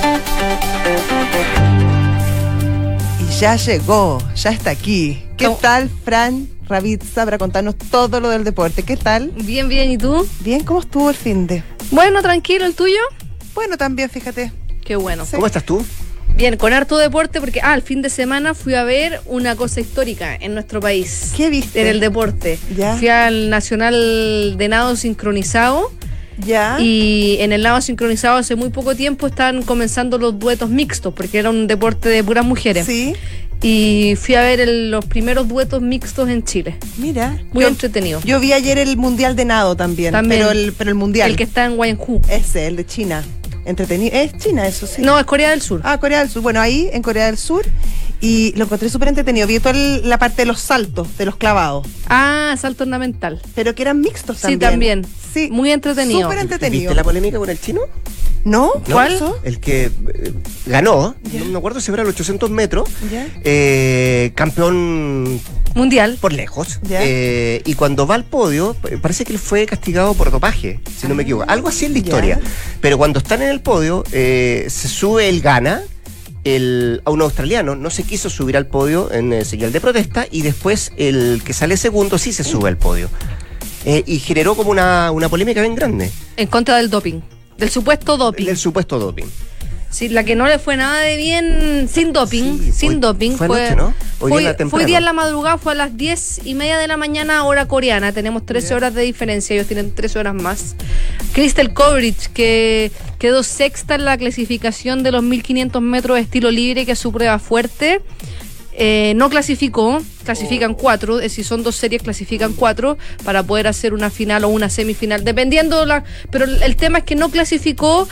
Y ya llegó, ya está aquí. ¿Qué ¿Cómo? tal, Fran Ravizza, para contarnos todo lo del deporte? ¿Qué tal? Bien, bien. ¿Y tú? Bien, ¿cómo estuvo el fin de? Bueno, tranquilo. ¿El tuyo? Bueno, también, fíjate. Qué bueno. Sí. ¿Cómo estás tú? Bien, con harto deporte, porque ah, el fin de semana fui a ver una cosa histórica en nuestro país. ¿Qué viste? En el deporte. ¿Ya? Fui al Nacional de Nado Sincronizado. ¿Ya? Y en el nado sincronizado hace muy poco tiempo están comenzando los duetos mixtos, porque era un deporte de puras mujeres. Sí. Y fui a ver el, los primeros duetos mixtos en Chile. Mira. Muy yo, entretenido. Yo vi ayer el Mundial de Nado también. También. Pero el, pero el Mundial. El que está en Guangzhou. Ese, el de China. Entretenido. Es China, eso sí. No, es Corea del Sur. Ah, Corea del Sur. Bueno, ahí en Corea del Sur. Y lo encontré súper entretenido. Vi toda el, la parte de los saltos, de los clavados. Ah, salto ornamental. Pero que eran mixtos también. Sí, también. Sí. Muy entretenido. Súper entretenido. ¿Viste la polémica con el chino? ¿No? ¿No? ¿Cuál? El que eh, ganó, yeah. no me acuerdo si era los ochocientos metros, yeah. eh, campeón mundial por lejos, yeah. eh, y cuando va al podio, parece que él fue castigado por dopaje, si no me equivoco, algo así en la historia, yeah. pero cuando están en el podio, eh, se sube, él gana, el, a un australiano no se quiso subir al podio en eh, señal de protesta, y después el que sale segundo sí se sube al podio, eh, y generó como una, una polémica bien grande. En contra del doping. Del supuesto doping. Del supuesto doping. Sí, la que no le fue nada de bien sin doping, sí, sin hoy, doping. Fue, fue anoche, ¿no? Hoy fue, día fue día en la madrugada, fue a las diez y media de la mañana, hora coreana. Tenemos trece yeah. horas de diferencia, ellos tienen trece horas más. Crystal Coverage, que quedó sexta en la clasificación de los mil quinientos metros de estilo libre, que es su prueba fuerte. Eh, no clasificó, clasifican cuatro, es decir, son dos series, clasifican cuatro para poder hacer una final o una semifinal, dependiendo la, pero el tema es que no clasificó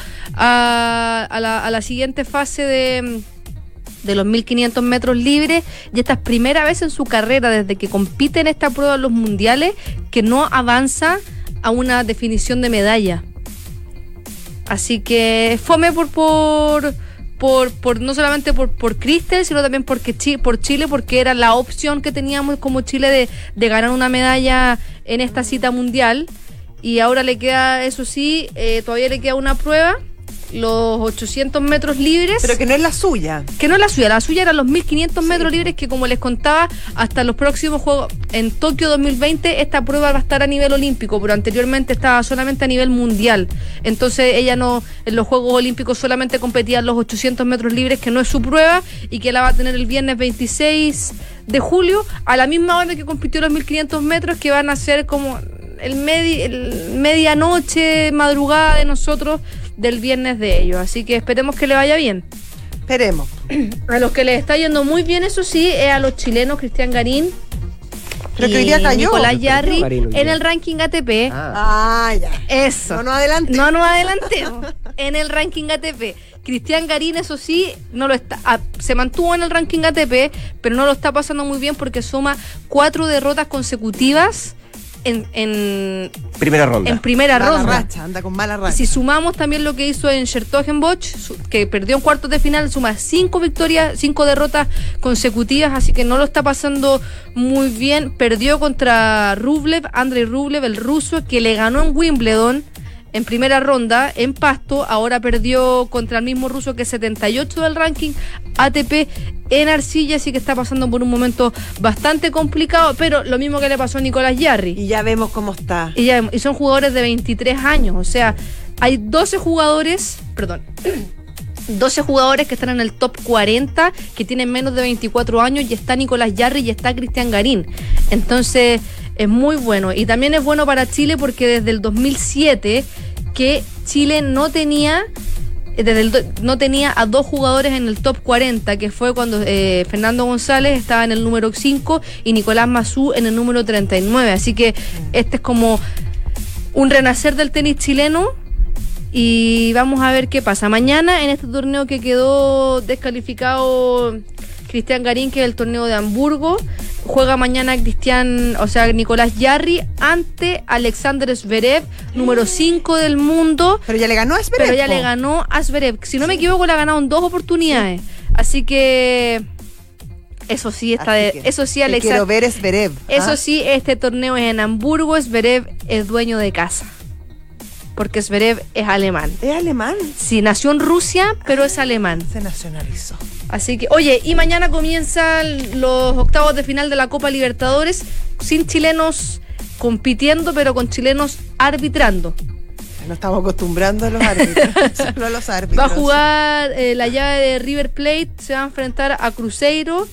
a, a, la, a la siguiente fase de, de los mil quinientos metros libres, y esta es primera vez en su carrera desde que compite en esta prueba en los mundiales que no avanza a una definición de medalla. Así que fome por por Por, por no solamente por, por Crystal, sino también porque Chi, por Chile, porque era la opción que teníamos como Chile de, de ganar una medalla en esta cita mundial. Y ahora le queda, eso sí, eh, todavía le queda una prueba los ochocientos metros libres. Pero que no es la suya. Que no es la suya, la suya eran los mil quinientos metros libres, que como les contaba, hasta los próximos Juegos en Tokio dos mil veinte, esta prueba va a estar a nivel olímpico, pero anteriormente estaba solamente a nivel mundial. Entonces ella no, en los Juegos Olímpicos solamente competía en los ochocientos metros libres, que no es su prueba, y que la va a tener el viernes veintiséis de julio, a la misma hora que compitió los mil quinientos metros, que van a ser como el, medi el medianoche, madrugada de nosotros, del viernes de ellos. Así que esperemos que le vaya bien. Esperemos. A los que les está yendo muy bien, eso sí, es a los chilenos Cristian Garín Pero y que hoy día cayó. Nicolás Yarri Garín hoy día. en el ranking A T P. Ah. Ah, ya. Eso. No nos adelante. No nos adelantemos. En el ranking A T P. Cristian Garín, eso sí, no lo está, ah, se mantuvo en el ranking A T P, pero no lo está pasando muy bien porque suma cuatro derrotas consecutivas en, en, Primera ronda. en primera Mala ronda. racha, anda con mala racha. Si sumamos también lo que hizo en Schertogenbosch, que perdió en cuartos de final, suma cinco victorias, cinco derrotas consecutivas, así que no lo está pasando muy bien. Perdió contra Rublev, Andrei Rublev, el ruso, que le ganó en Wimbledon en primera ronda, en Pasto. Ahora perdió contra el mismo ruso, que es setenta y ocho del ranking A T P en arcilla, así que está pasando por un momento bastante complicado, pero lo mismo que le pasó a Nicolás Yarri. Y ya vemos cómo está. Y, ya, y son jugadores de veintitrés años, o sea, hay doce jugadores, perdón, doce jugadores que están en el top cuarenta, que tienen menos de veinticuatro años, y está Nicolás Yarri y está Cristian Garín. Entonces, es muy bueno. Y también es bueno para Chile porque desde el dos mil siete que Chile no tenía... Desde el do, no tenía a dos jugadores en el top cuarenta, que fue cuando eh, Fernando González estaba en el número cinco y Nicolás Massú en el número treinta y nueve. Así que este es como un renacer del tenis chileno y vamos a ver qué pasa. Mañana en este torneo que quedó descalificado Cristian Garín, que es el torneo de Hamburgo, juega mañana Cristian, o sea, Nicolás Yarri ante Alexander Zverev, número cinco del mundo. Pero ya le ganó a Zverev. Pero ya po. le ganó a Zverev. Si no me equivoco, le ha ganado en dos oportunidades. Así que eso sí está de, Así que eso sí, te Alexander. quiero ver es Zverev. Eso ¿ah? sí, este torneo es en Hamburgo. Zverev es dueño de casa, porque Zverev es alemán. Es alemán. Sí, nació en Rusia, pero es alemán. Se nacionalizó. Así que, oye, y mañana comienzan los octavos de final de la Copa Libertadores, sin chilenos compitiendo, pero con chilenos arbitrando. No estamos acostumbrando a los árbitros. Solo a los árbitros. Va a jugar eh, la llave de River Plate, se va a enfrentar a Cruzeiro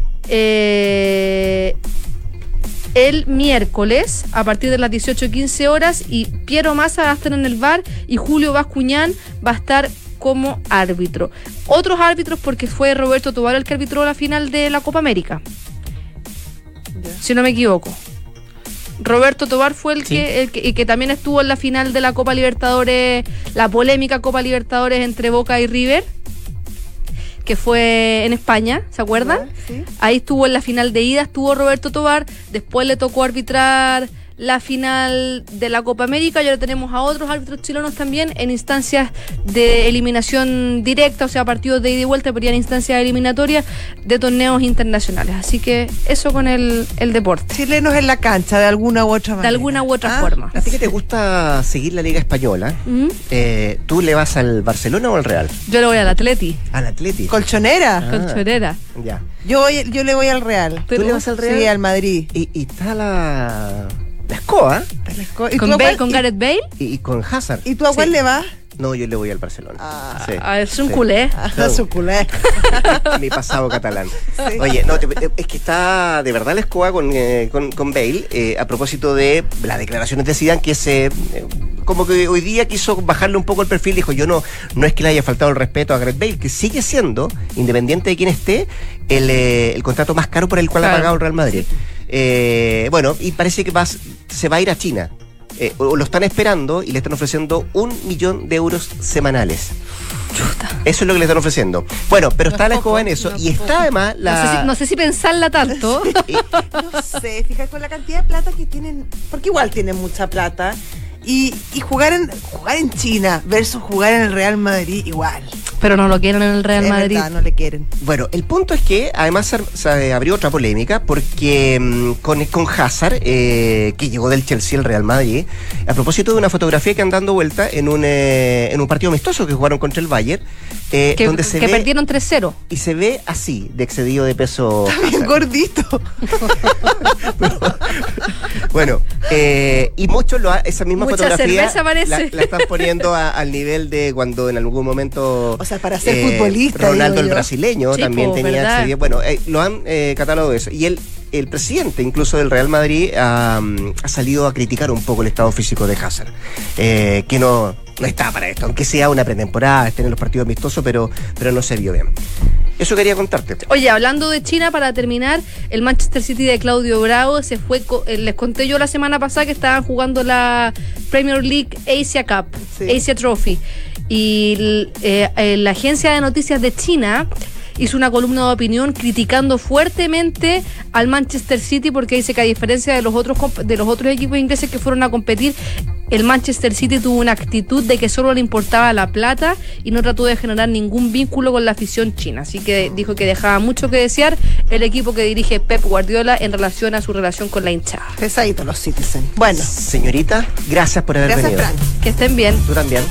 eh, el miércoles a partir de las dieciocho quince horas, y Piero Massa va a estar en el V A R y Julio Bascuñán va a estar como árbitro. Otros árbitros, porque fue Roberto Tobar el que arbitró la final de la Copa América, Ya. si no me equivoco. Roberto Tobar fue el, Sí. que, el que y que también estuvo en la final de la Copa Libertadores, la polémica Copa Libertadores entre Boca y River, que fue en España, ¿se acuerdan? Ya, sí. Ahí estuvo en la final de ida, estuvo Roberto Tobar, después le tocó arbitrar la final de la Copa América, y ahora tenemos a otros árbitros chilenos también en instancias de eliminación directa, o sea, partidos de ida y vuelta, pero ya en instancias eliminatorias de torneos internacionales. Así que eso con el, el deporte, Chilenos en la cancha, de alguna u otra de manera. alguna u otra ¿Ah? forma. A ti que te gusta seguir la Liga Española, ¿Mm? eh, ¿tú le vas al Barcelona o al Real? Yo le voy al Atleti, Al Atleti. Colchonera. Ah. colchonera. Ya. Yo, voy, yo le voy al Real. ¿Tú le vas al Real? Sí, al Madrid. Y, y está la, la escoba ¿Y Con, tú a Bale, cuál- con y- Gareth Bale. y, y con Hazard. ¿Y tú a cuál Sí. le vas? No, yo le voy al Barcelona. Ah, Sí. Ah, es un Sí. culé. A su culé. Mi pasado catalán. Sí. Oye, no, te- es que está de verdad la escoba con, eh, con, con Bale, eh, a propósito de las declaraciones de Zidane, que se eh, como que hoy día quiso bajarle un poco el perfil. Dijo, yo no, no es que le haya faltado el respeto a Gareth Bale, que sigue siendo, independiente de quién esté, el, eh, el contrato más caro por el cual Claro. ha pagado el Real Madrid. Eh, bueno, y parece que va, se va a ir a China. Eh, o lo están esperando y le están ofreciendo un millón de euros semanales. Eso es lo que le están ofreciendo. Bueno, pero No está es la poco, escoba en eso. no es Y está además la... No sé si, no sé si pensarla tanto. y- No sé, fíjate con la cantidad de plata que tienen, porque igual tienen mucha plata, y, y jugar en jugar en China versus jugar en el Real Madrid, igual. Pero no lo quieren en el Real Es Madrid. verdad, no le quieren. Bueno, el punto es que además se, se abrió otra polémica porque mmm, con, con Hazard, eh, que llegó del Chelsea al Real Madrid, a propósito de una fotografía que han dando vuelta en un, eh, en un partido amistoso que jugaron contra el Bayern, eh, Que, donde se que ve, perdieron tres cero. y se ve así, de excedido de peso. Está bien Hazard. gordito. Bueno, eh, y muchos lo ha, esa misma Mucha fotografía cerveza parece. la, la están poniendo a- al nivel de cuando en algún momento O sea, para ser futbolista, Ronaldo digo el yo. brasileño Sí, también po, tenía ¿verdad? excedido. Bueno, eh, lo han eh, catalogado eso. Y el, el presidente incluso del Real Madrid ha, ha salido a criticar un poco el estado físico de Hazard, eh, que no, no está para esto, aunque sea una pretemporada, estén en los partidos amistosos, pero, pero no se vio bien. Eso quería contarte. Oye, hablando de China, para terminar, el Manchester City de Claudio Bravo se fue, co- eh, les conté yo la semana pasada que estaban jugando la Premier League Asia Cup, Sí. Asia Trophy, y l- eh, eh, la agencia de noticias de China hizo una columna de opinión criticando fuertemente al Manchester City porque dice que a diferencia de los otros comp- de los otros equipos ingleses que fueron a competir, el Manchester City tuvo una actitud de que solo le importaba la plata y no trató de generar ningún vínculo con la afición china. Así que dijo que dejaba mucho que desear el equipo que dirige Pep Guardiola en relación a su relación con la hinchada. Pesadito los Citizen. Bueno, Señorita, gracias por haber gracias, venido. Fran. Que estén bien. Tú también.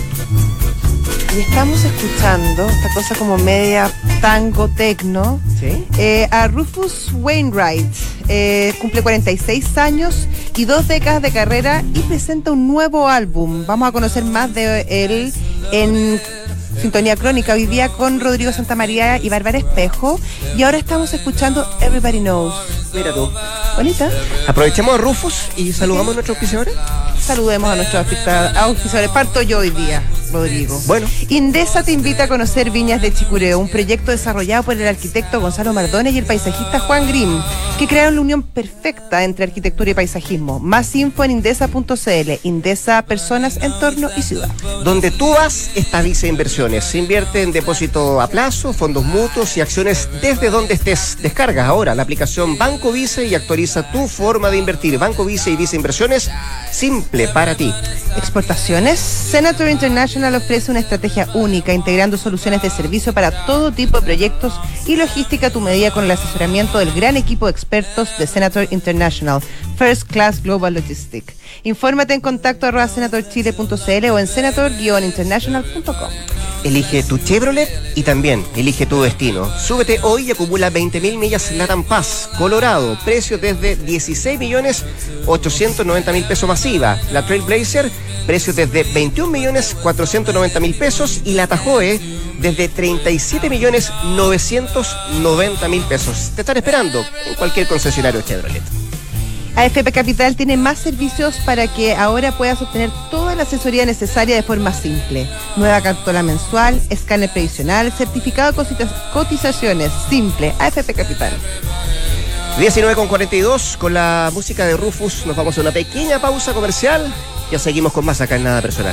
Y estamos escuchando esta cosa como media tango tecno. ¿Sí? Eh, a Rufus Wainwright. Eh, cumple cuarenta y seis años y dos décadas de carrera y presenta un nuevo álbum. Vamos a conocer más de él en Sintonía Crónica hoy día con Rodrigo Santamaría y Bárbara Espejo. Y ahora estamos escuchando Everybody Knows. Mira tú. Bonita. Aprovechemos a Rufus y saludamos a nuestros auspiciadores. Saludemos a nuestros auspiciadores. auspiciadores. Parto yo hoy día, Rodrigo. Bueno. Indesa te invita a conocer Viñas de Chicureo, un proyecto desarrollado por el arquitecto Gonzalo Mardones y el paisajista Juan Grimm, que crearon la unión perfecta entre arquitectura y paisajismo. Más info en indesa punto cl. Indesa, personas, entorno y ciudad. Donde tú vas, está Vice Inversiones. Se invierte en depósito a plazo, fondos mutuos y acciones desde donde estés. Descarga ahora la aplicación Banco Vice y actualiza tu forma de invertir. Banco Vice y Vice Inversiones, simple para ti. Exportaciones. Senator International ofrece una estrategia única, integrando soluciones de servicio para todo tipo de proyectos y logística a tu medida con el asesoramiento del gran equipo de expertos de Senator International, First Class Global Logistics. Infórmate en contacto arroba senator chile punto cl o en senator guion international punto com. Elige tu Chevrolet y también elige tu destino. Súbete hoy y acumula veinte mil millas Latam Paz, Colorado. Precio desde dieciséis millones ochocientos noventa mil pesos masiva. La Trailblazer, precio desde veintiún millones cuatrocientos noventa mil pesos. Y la Tahoe, desde treinta y siete millones novecientos noventa mil pesos. Te están esperando en cualquier concesionario Chevrolet. A F P Capital tiene más servicios para que ahora puedas obtener toda la asesoría necesaria de forma simple. Nueva cartola mensual, escáner previsional, certificado de cotiza- cotizaciones, simple. A F P Capital. diecinueve con cuarenta y dos, con la música de Rufus, nos vamos a una pequeña pausa comercial. Ya seguimos con más acá en Nada Personal.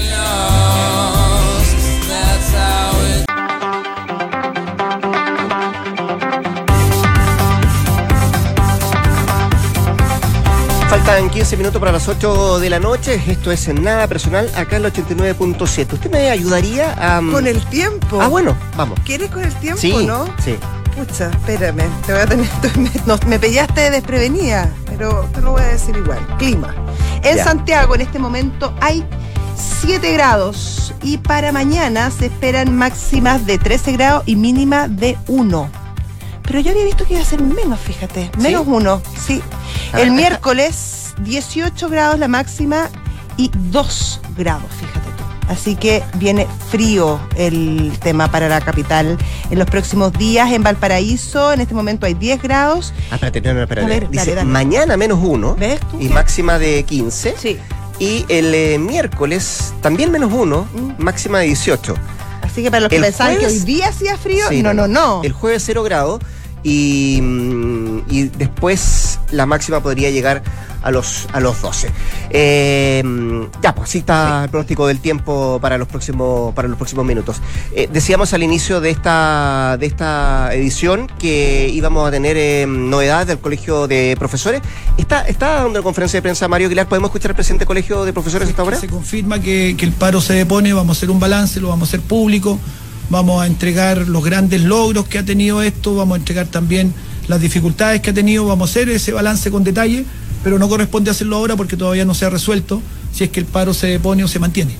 Faltan quince minutos para las ocho de la noche. Esto es en Nada Personal, acá en el ochenta y nueve punto siete. ¿Usted me ayudaría a...? Con el tiempo. Ah, bueno, vamos. ¿Quieres con el tiempo, Sí, no? sí. Pucha, espérame, te voy a tener, me, no, me pillaste desprevenida, pero te lo voy a decir igual. Clima. En Ya. Santiago en este momento hay siete grados y para mañana se esperan máximas de trece grados y mínima de uno. Pero yo había visto que iba a ser menos, fíjate, menos uno, sí. A El ver. miércoles dieciocho grados la máxima y dos grados, fíjate tú. Así que viene frío el tema para la capital en los próximos días. En Valparaíso en este momento hay diez grados. Ah, espérate, no, no, espérate. A ver, Dice, dale, dale. mañana menos uno. ¿Ves tú? Y máxima de quince. Sí. Y el eh, miércoles también menos uno, Mm. máxima de dieciocho. Así que para los que El pensaban que jueves- hoy día hacía frío, Sí, no, no, no. El jueves cero grado y, mm, y después la máxima podría llegar a los, a los doce. Eh, ya, pues así está el pronóstico del tiempo para los próximos, para los próximos minutos. Eh, decíamos al inicio de esta, de esta edición que íbamos a tener eh, novedades del Colegio de Profesores. ¿Está, está dando la conferencia de prensa Mario Aguilar? ¿Podemos escuchar al presidente del Colegio de Profesores hasta ahora? Se confirma que, que el paro se depone, vamos a hacer un balance, lo vamos a hacer público, vamos a entregar los grandes logros que ha tenido esto, vamos a entregar también las dificultades que ha tenido, vamos a hacer ese balance con detalle, pero no corresponde hacerlo ahora porque todavía no se ha resuelto si es que el paro se pone o se mantiene.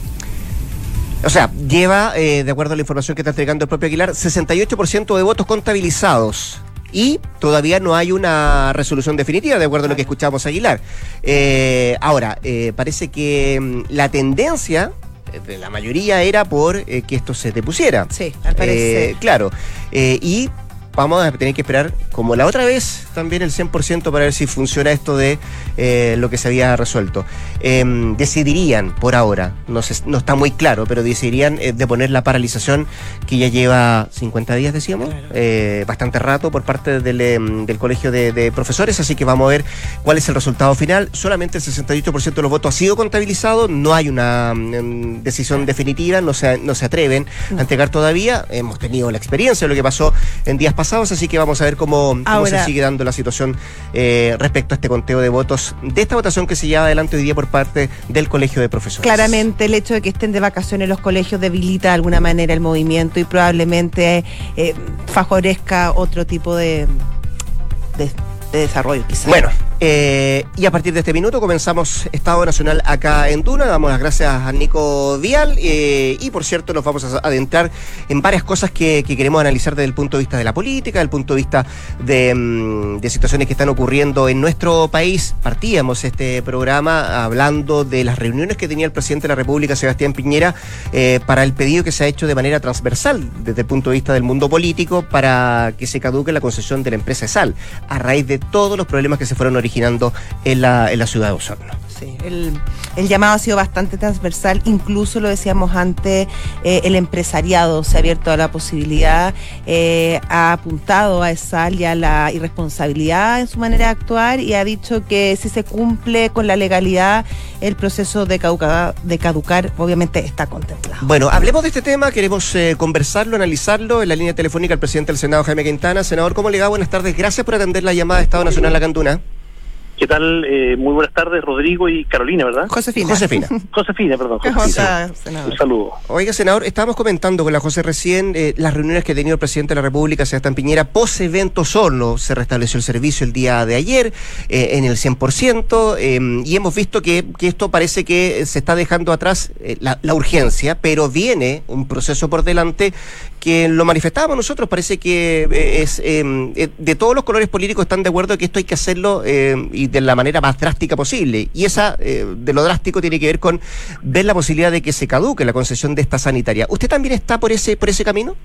O sea, lleva, eh, de acuerdo a la información que está entregando el propio Aguilar, sesenta y ocho por ciento de votos contabilizados. Y todavía no hay una resolución definitiva, de acuerdo a lo que escuchamos a Aguilar. Eh, ahora, eh, parece que mm, la tendencia de la mayoría era por eh, que esto se depusiera. Sí, al parecer. Eh, claro. Eh, y vamos a tener que esperar, como la otra vez, también el cien por ciento para ver si funciona esto de eh, lo que se había resuelto. Eh, decidirían, por ahora, no, se, no está muy claro, pero decidirían eh, de poner la paralización que ya lleva cincuenta días, decíamos, claro. eh, bastante rato por parte del, eh, del Colegio de, de Profesores, así que vamos a ver cuál es el resultado final. Solamente el sesenta y ocho por ciento de los votos ha sido contabilizado, no hay una um, decisión definitiva, no se, no se atreven a entregar todavía. Hemos tenido la experiencia de lo que pasó en días pasados. Pasados, así que vamos a ver cómo, cómo Ahora, se sigue dando la situación eh, respecto a este conteo de votos de esta votación que se lleva adelante hoy día por parte del Colegio de Profesores. Claramente el hecho de que estén de vacaciones los colegios debilita de alguna manera el movimiento y probablemente eh, favorezca otro tipo de, de, de desarrollo quizás. Bueno, eh, y a partir de este minuto comenzamos Estado Nacional acá en Duna. Damos las gracias a Nico Vial eh, y por cierto nos vamos a adentrar en varias cosas que, que queremos analizar desde el punto de vista de la política, desde el punto de vista de, de situaciones que están ocurriendo en nuestro país. Partíamos este programa hablando de las reuniones que tenía el presidente de la República, Sebastián Piñera, eh, para el pedido que se ha hecho de manera transversal desde el punto de vista del mundo político para que se caduque la concesión de la empresa ESAL, a raíz de todos los problemas que se fueron originando en la, en la ciudad de Osorno. Sí, el, el llamado ha sido bastante transversal, incluso lo decíamos antes, eh, el empresariado se ha abierto a la posibilidad, eh, ha apuntado a ESAL y a la irresponsabilidad en su manera de actuar y ha dicho que si se cumple con la legalidad, el proceso de caducar, de caducar obviamente está contemplado. Bueno, hablemos de este tema, queremos eh, conversarlo, analizarlo. En la línea telefónica el presidente del Senado, Jaime Quintana. Senador, ¿cómo le va? Buenas tardes, gracias por atender la llamada de Estado Nacional acá en Duna. ¿Qué tal? Eh, muy buenas tardes, Rodrigo y Carolina, ¿verdad? Josefina. Josefina. Josefina, perdón. Josefina. Un saludo. Oiga, senador, estábamos comentando con la José recién eh, las reuniones que ha tenido el presidente de la República, Sebastián Piñera, post-evento Osorno. Se restableció el servicio el día de ayer eh, en el cien por ciento eh, y hemos visto que, que esto parece que se está dejando atrás eh, la, la urgencia, pero viene un proceso por delante que lo manifestábamos nosotros, parece que eh, es eh, de todos los colores políticos están de acuerdo que esto hay que hacerlo eh, y de la manera más drástica posible. Y esa, eh, de lo drástico, tiene que ver con ver la posibilidad de que se caduque la concesión de esta sanitaria. ¿Usted también está por ese, por ese camino?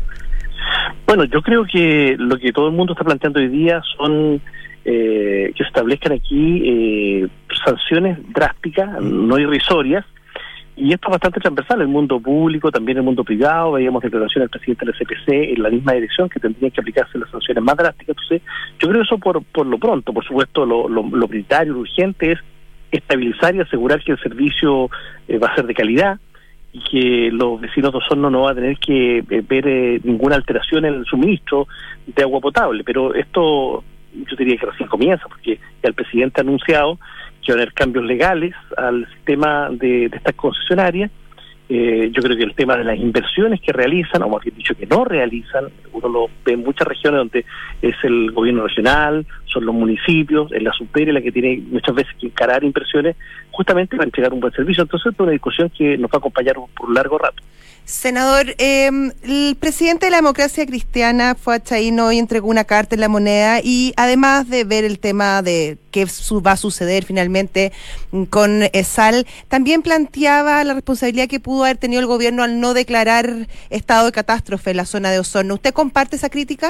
Bueno, yo creo que lo que todo el mundo está planteando hoy día son eh, que se establezcan aquí eh, sanciones drásticas, no irrisorias. Y esto es bastante transversal, el mundo público, también el mundo privado. Veíamos declaraciones del presidente de la C P C en la misma dirección, que tendrían que aplicarse las sanciones más drásticas. Entonces, yo creo que eso por por lo pronto. Por supuesto, lo, lo, lo prioritario, lo urgente es estabilizar y asegurar que el servicio eh, va a ser de calidad y que los vecinos de Osorno no van a tener que eh, ver eh, ninguna alteración en el suministro de agua potable. Pero esto, yo diría que recién comienza, porque ya el presidente ha anunciado que va a haber cambios legales al sistema de, de estas concesionarias. Eh, yo creo que el tema de las inversiones que realizan, o más bien dicho que no realizan, uno lo ve en muchas regiones donde es el gobierno regional, son los municipios, es la subdere la que tiene muchas veces que encarar inversiones justamente para entregar un buen servicio. Entonces es una discusión que nos va a acompañar por un largo rato. Senador, eh, el presidente de la Democracia Cristiana fue a Chaín hoy, entregó una carta en La Moneda y además de ver el tema de qué va a suceder finalmente con ESAL, también planteaba la responsabilidad que pudo haber tenido el gobierno al no declarar estado de catástrofe en la zona de Osorno. ¿Usted comparte esa crítica?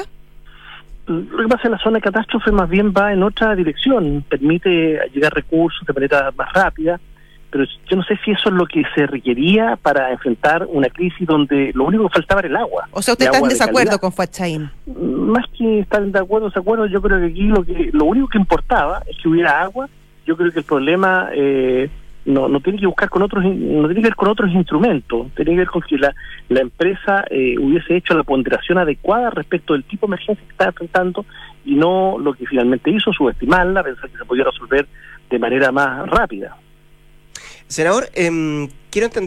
Lo que pasa en la zona de catástrofe más bien va en otra dirección, permite llegar recursos de manera más rápida, pero yo no sé si eso es lo que se requería para enfrentar una crisis donde lo único que faltaba era el agua. O sea, ¿usted está en desacuerdo con Fuachaín? Más que estar en desacuerdo, desacuerdo, yo creo que aquí lo que lo único que importaba es que hubiera agua. Yo creo que el problema eh, no no tiene que buscar con otros, no tiene que ver con otros instrumentos, tiene que ver con que la, la empresa eh, hubiese hecho la ponderación adecuada respecto del tipo de emergencia que estaba enfrentando y no lo que finalmente hizo, subestimarla, pensar que se podía resolver de manera más rápida. Senador, eh, quiero entender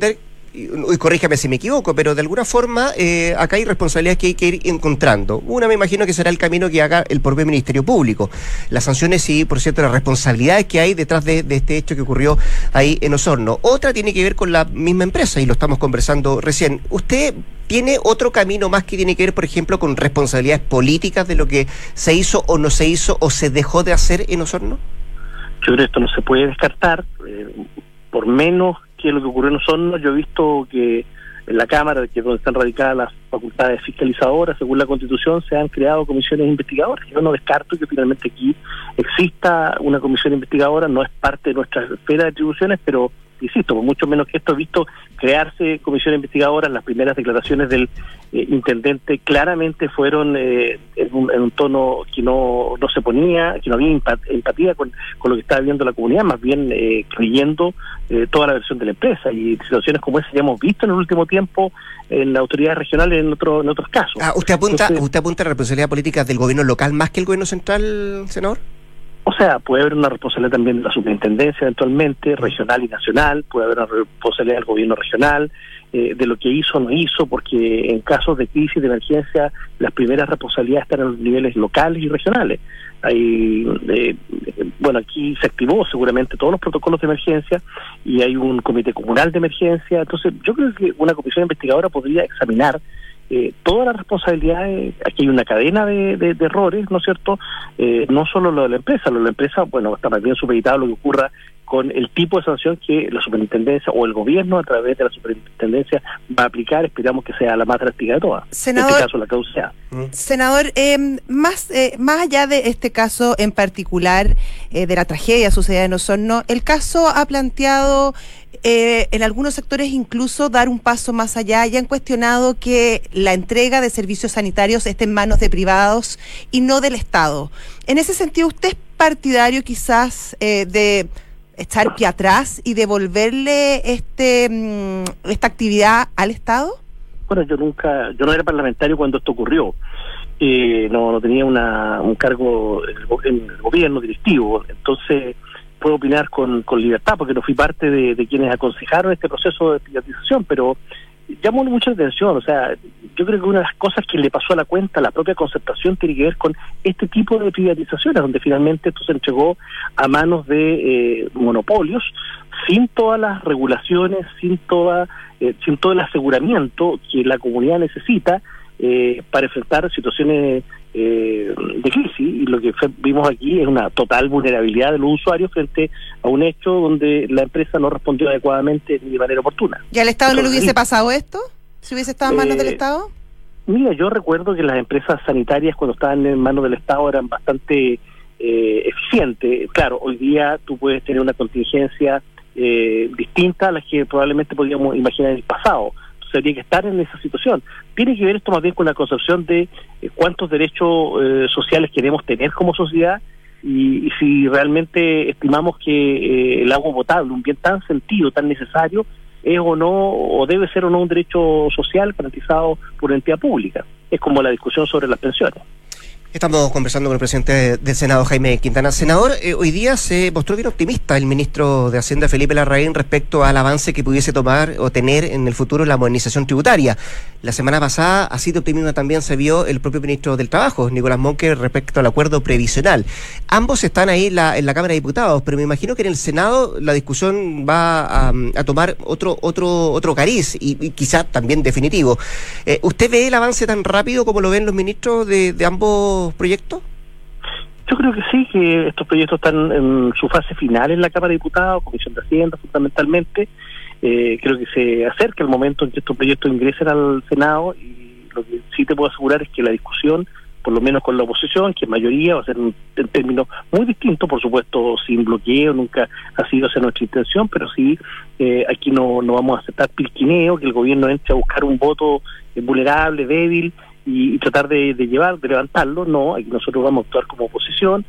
y, y corríjame si me equivoco, pero de alguna forma eh, acá hay responsabilidades que hay que ir encontrando. Una me imagino que será el camino que haga el propio Ministerio Público. Las sanciones y, por cierto, las responsabilidades que hay detrás de, de este hecho que ocurrió ahí en Osorno. Otra tiene que ver con la misma empresa y lo estamos conversando recién. ¿Usted tiene otro camino más que tiene que ver, por ejemplo, con responsabilidades políticas de lo que se hizo o no se hizo o se dejó de hacer en Osorno? Yo creo que esto no se puede descartar, eh, por menos que lo que ocurrió en Osorno. Yo he visto que en la Cámara, que es donde están radicadas las facultades fiscalizadoras, según la Constitución, se han creado comisiones investigadoras. Yo no descarto que finalmente aquí exista una comisión investigadora, no es parte de nuestra esfera de atribuciones, pero insisto, por mucho menos que esto, he visto crearse comisiones investigadoras. Las primeras declaraciones del eh, intendente claramente fueron eh, en, un, en un tono que no, no se ponía, que no había empatía con, con lo que estaba viendo la comunidad, más bien eh, creyendo eh, toda la versión de la empresa. Y situaciones como esa ya hemos visto en el último tiempo en las autoridades regionales en, otro, en otros casos. Ah, ¿usted apunta, Entonces, usted apunta a la responsabilidad política del gobierno local más que el gobierno central, senador? O sea, puede haber una responsabilidad también de la superintendencia eventualmente, regional y nacional, puede haber una responsabilidad del gobierno regional, eh, de lo que hizo o no hizo, porque en casos de crisis, de emergencia, las primeras responsabilidades están en los niveles locales y regionales. Hay, eh, bueno, aquí se activó seguramente todos los protocolos de emergencia y hay un comité comunal de emergencia. Entonces, yo creo que una comisión investigadora podría examinar Eh, todas las responsabilidades. Aquí hay una cadena de, de, de errores, ¿no es cierto? Eh, no solo lo de la empresa, lo de la empresa, bueno, está más bien supeditado lo que ocurra con el tipo de sanción que la superintendencia o el gobierno a través de la superintendencia va a aplicar. Esperamos que sea la más drástica de todas. Senador, en este caso, la causa. Senador, eh, más, eh, más allá de este caso en particular, eh, de la tragedia sucedida en Osorno, el caso ha planteado eh, en algunos sectores incluso dar un paso más allá y han cuestionado que la entrega de servicios sanitarios esté en manos de privados y no del Estado. En ese sentido, ¿usted es partidario quizás eh, de echar pie atrás y devolverle este esta actividad al Estado? Bueno, yo nunca, yo no era parlamentario cuando esto ocurrió. Eh, no, no tenía una, un cargo en el, en el gobierno directivo, entonces puedo opinar con, con libertad porque no fui parte de, de quienes aconsejaron este proceso de privatización, pero llamó mucha atención. O sea, yo creo que una de las cosas que le pasó a la cuenta, la propia concertación, tiene que ver con este tipo de privatizaciones, donde finalmente esto se entregó a manos de eh, monopolios, sin todas las regulaciones, sin toda, eh, sin todo el aseguramiento que la comunidad necesita eh, para enfrentar situaciones eh, de crisis. Y lo que fue, vimos aquí es una total vulnerabilidad de los usuarios frente a un hecho donde la empresa no respondió adecuadamente ni de manera oportuna. ¿Y al Estado no le Entonces, hubiese pasado esto? ¿Si hubiese estado en manos eh, del Estado? Mira, yo recuerdo que las empresas sanitarias cuando estaban en manos del Estado eran bastante eh, eficientes. Claro, hoy día tú puedes tener una contingencia eh, distinta a la que probablemente podíamos imaginar en el pasado. Entonces habría que estar en esa situación. Tiene que ver esto más bien con la concepción de eh, cuántos derechos eh, sociales queremos tener como sociedad y, y si realmente estimamos que eh, el agua potable, un bien tan sentido, tan necesario, es o no, o debe ser o no un derecho social garantizado por entidad pública. Es como la discusión sobre las pensiones. Estamos conversando con el presidente del Senado, Jaime Quintana. Senador, eh, hoy día se mostró bien optimista el ministro de Hacienda, Felipe Larraín, respecto al avance que pudiese tomar o tener en el futuro la modernización tributaria. La semana pasada, así de optimismo también se vio el propio ministro del Trabajo, Nicolás Monque, respecto al acuerdo previsional. Ambos están ahí en la, en la Cámara de Diputados, pero me imagino que en el Senado la discusión va a, a tomar otro otro otro cariz y, y quizá también definitivo. Eh, ¿Usted ve el avance tan rápido como lo ven los ministros de, de ambos proyectos? Yo creo que sí, que estos proyectos están en su fase final en la Cámara de Diputados, Comisión de Hacienda fundamentalmente. Eh, creo que se acerca el momento en que estos proyectos ingresen al Senado y lo que sí te puedo asegurar es que la discusión, por lo menos con la oposición, que en mayoría va a ser en, en términos muy distintos, por supuesto sin bloqueo, nunca ha sido esa nuestra intención, pero sí eh, aquí no, no vamos a aceptar pilquineo, que el gobierno entre a buscar un voto eh, vulnerable, débil, y, y tratar de, de llevar, de levantarlo. No, aquí nosotros vamos a actuar como oposición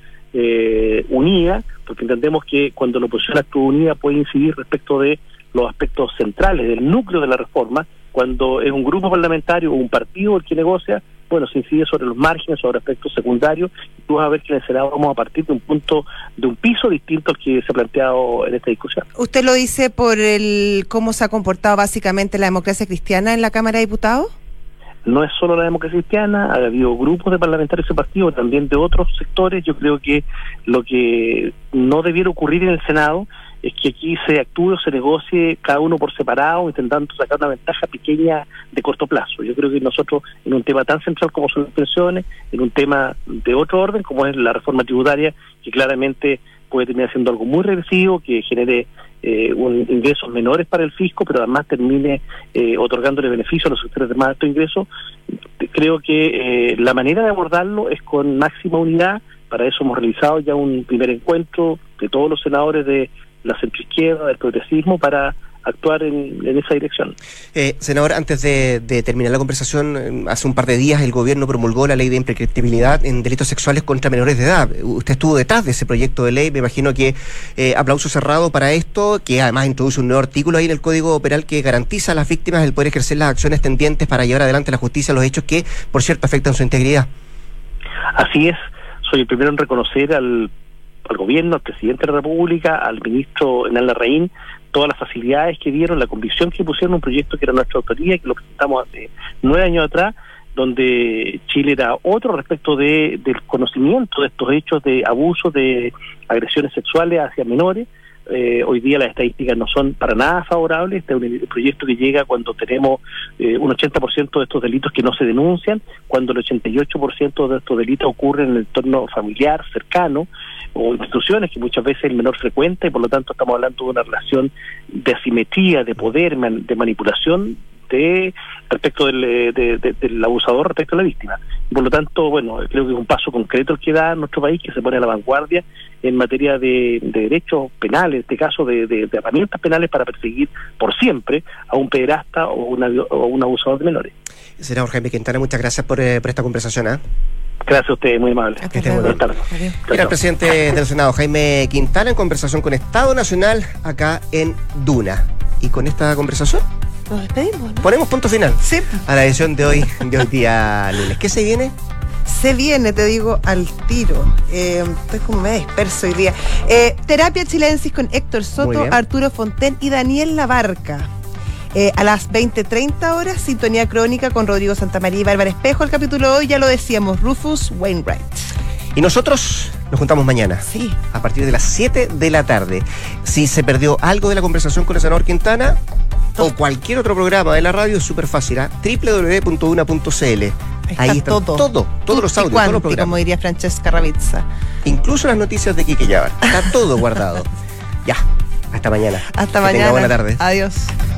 eh, unida, porque entendemos que cuando la oposición actúa unida puede incidir respecto de los aspectos centrales del núcleo de la reforma. Cuando es un grupo parlamentario o un partido el que negocia, bueno, se incide sobre los márgenes, sobre aspectos secundarios, y tú vas a ver que en el Senado vamos a partir de un punto, de un piso distinto al que se ha planteado en esta discusión. ¿Usted lo dice por el cómo se ha comportado básicamente la democracia cristiana en la Cámara de Diputados? No es solo la democracia cristiana, ha habido grupos de parlamentarios de ese partido, también de otros sectores. Yo creo que lo que no debiera ocurrir en el Senado es que aquí se actúe o se negocie cada uno por separado, intentando sacar una ventaja pequeña de corto plazo. Yo creo que nosotros, en un tema tan central como son las pensiones, en un tema de otro orden, como es la reforma tributaria, que claramente puede terminar siendo algo muy regresivo, que genere eh, un ingresos menores para el fisco, pero además termine eh, otorgándole beneficios a los sectores de más alto ingreso, creo que eh, la manera de abordarlo es con máxima unidad. Para eso hemos realizado ya un primer encuentro de todos los senadores de la centroizquierda, del progresismo, para actuar en, en esa dirección. Eh, senador, antes de, de terminar la conversación, hace un par de días el gobierno promulgó la ley de imprescriptibilidad en delitos sexuales contra menores de edad. Usted estuvo detrás de ese proyecto de ley, me imagino que eh, aplauso cerrado para esto, que además introduce un nuevo artículo ahí en el Código Penal que garantiza a las víctimas el poder ejercer las acciones tendientes para llevar adelante la justicia los hechos que, por cierto, afectan su integridad. Así es, soy el primero en reconocer al al gobierno, al presidente de la República, al ministro Hernán Larraín, todas las facilidades que dieron, la convicción que pusieron un proyecto que era nuestra autoría y que lo presentamos hace nueve años atrás, donde Chile era otro respecto de del conocimiento de estos hechos de abuso, de agresiones sexuales hacia menores. Eh, hoy día las estadísticas no son para nada favorables. Este es un proyecto que llega cuando tenemos eh, un ochenta por ciento de estos delitos que no se denuncian, cuando el ochenta y ocho por ciento de estos delitos ocurren en el entorno familiar, cercano, o instituciones que muchas veces el menor frecuenta, y por lo tanto estamos hablando de una relación de asimetría, de poder, man, de manipulación de respecto del, de, de, del abusador respecto a la víctima. Por lo tanto, bueno, creo que es un paso concreto el que da nuestro país, que se pone a la vanguardia en materia de, de derechos penales, en este caso de, de, de herramientas penales para perseguir por siempre a un pederasta o, una, o un abusador de menores. Senador Jaime Quintana, muchas gracias por, eh, por esta conversación. ¿eh? Gracias a ustedes, muy amable. Que estén buenas tardes. Era el presidente del Senado, Jaime Quintana, en conversación con Estado Nacional acá en Duna. Y con esta conversación nos despedimos, ¿no? Ponemos punto final sí. a la edición de hoy, de hoy día lunes. ¿Qué se viene? Se viene, te digo, al tiro. Eh, estoy como me disperso hoy día. Eh, Terapia Chilensis con Héctor Soto, Arturo Fonten y Daniel Labarca. Eh, a las veinte treinta horas, Sintonía Crónica con Rodrigo Santamaría y Bárbara Espejo. El capítulo de hoy, ya lo decíamos, Rufus Wainwright. Y nosotros nos juntamos mañana, sí, a partir de las siete de la tarde. Si se perdió algo de la conversación con el senador Quintana o cualquier otro programa de la radio, es súper fácil, ¿eh? doble u doble u doble u punto duna punto c l. Ahí está todo, todo, todos los audios, todos los programas. Como diría Francesca Ravizza. Incluso las noticias de Quique Yabar. Está todo guardado. Ya, hasta mañana. Hasta que mañana. Tenga buena tarde. Adiós.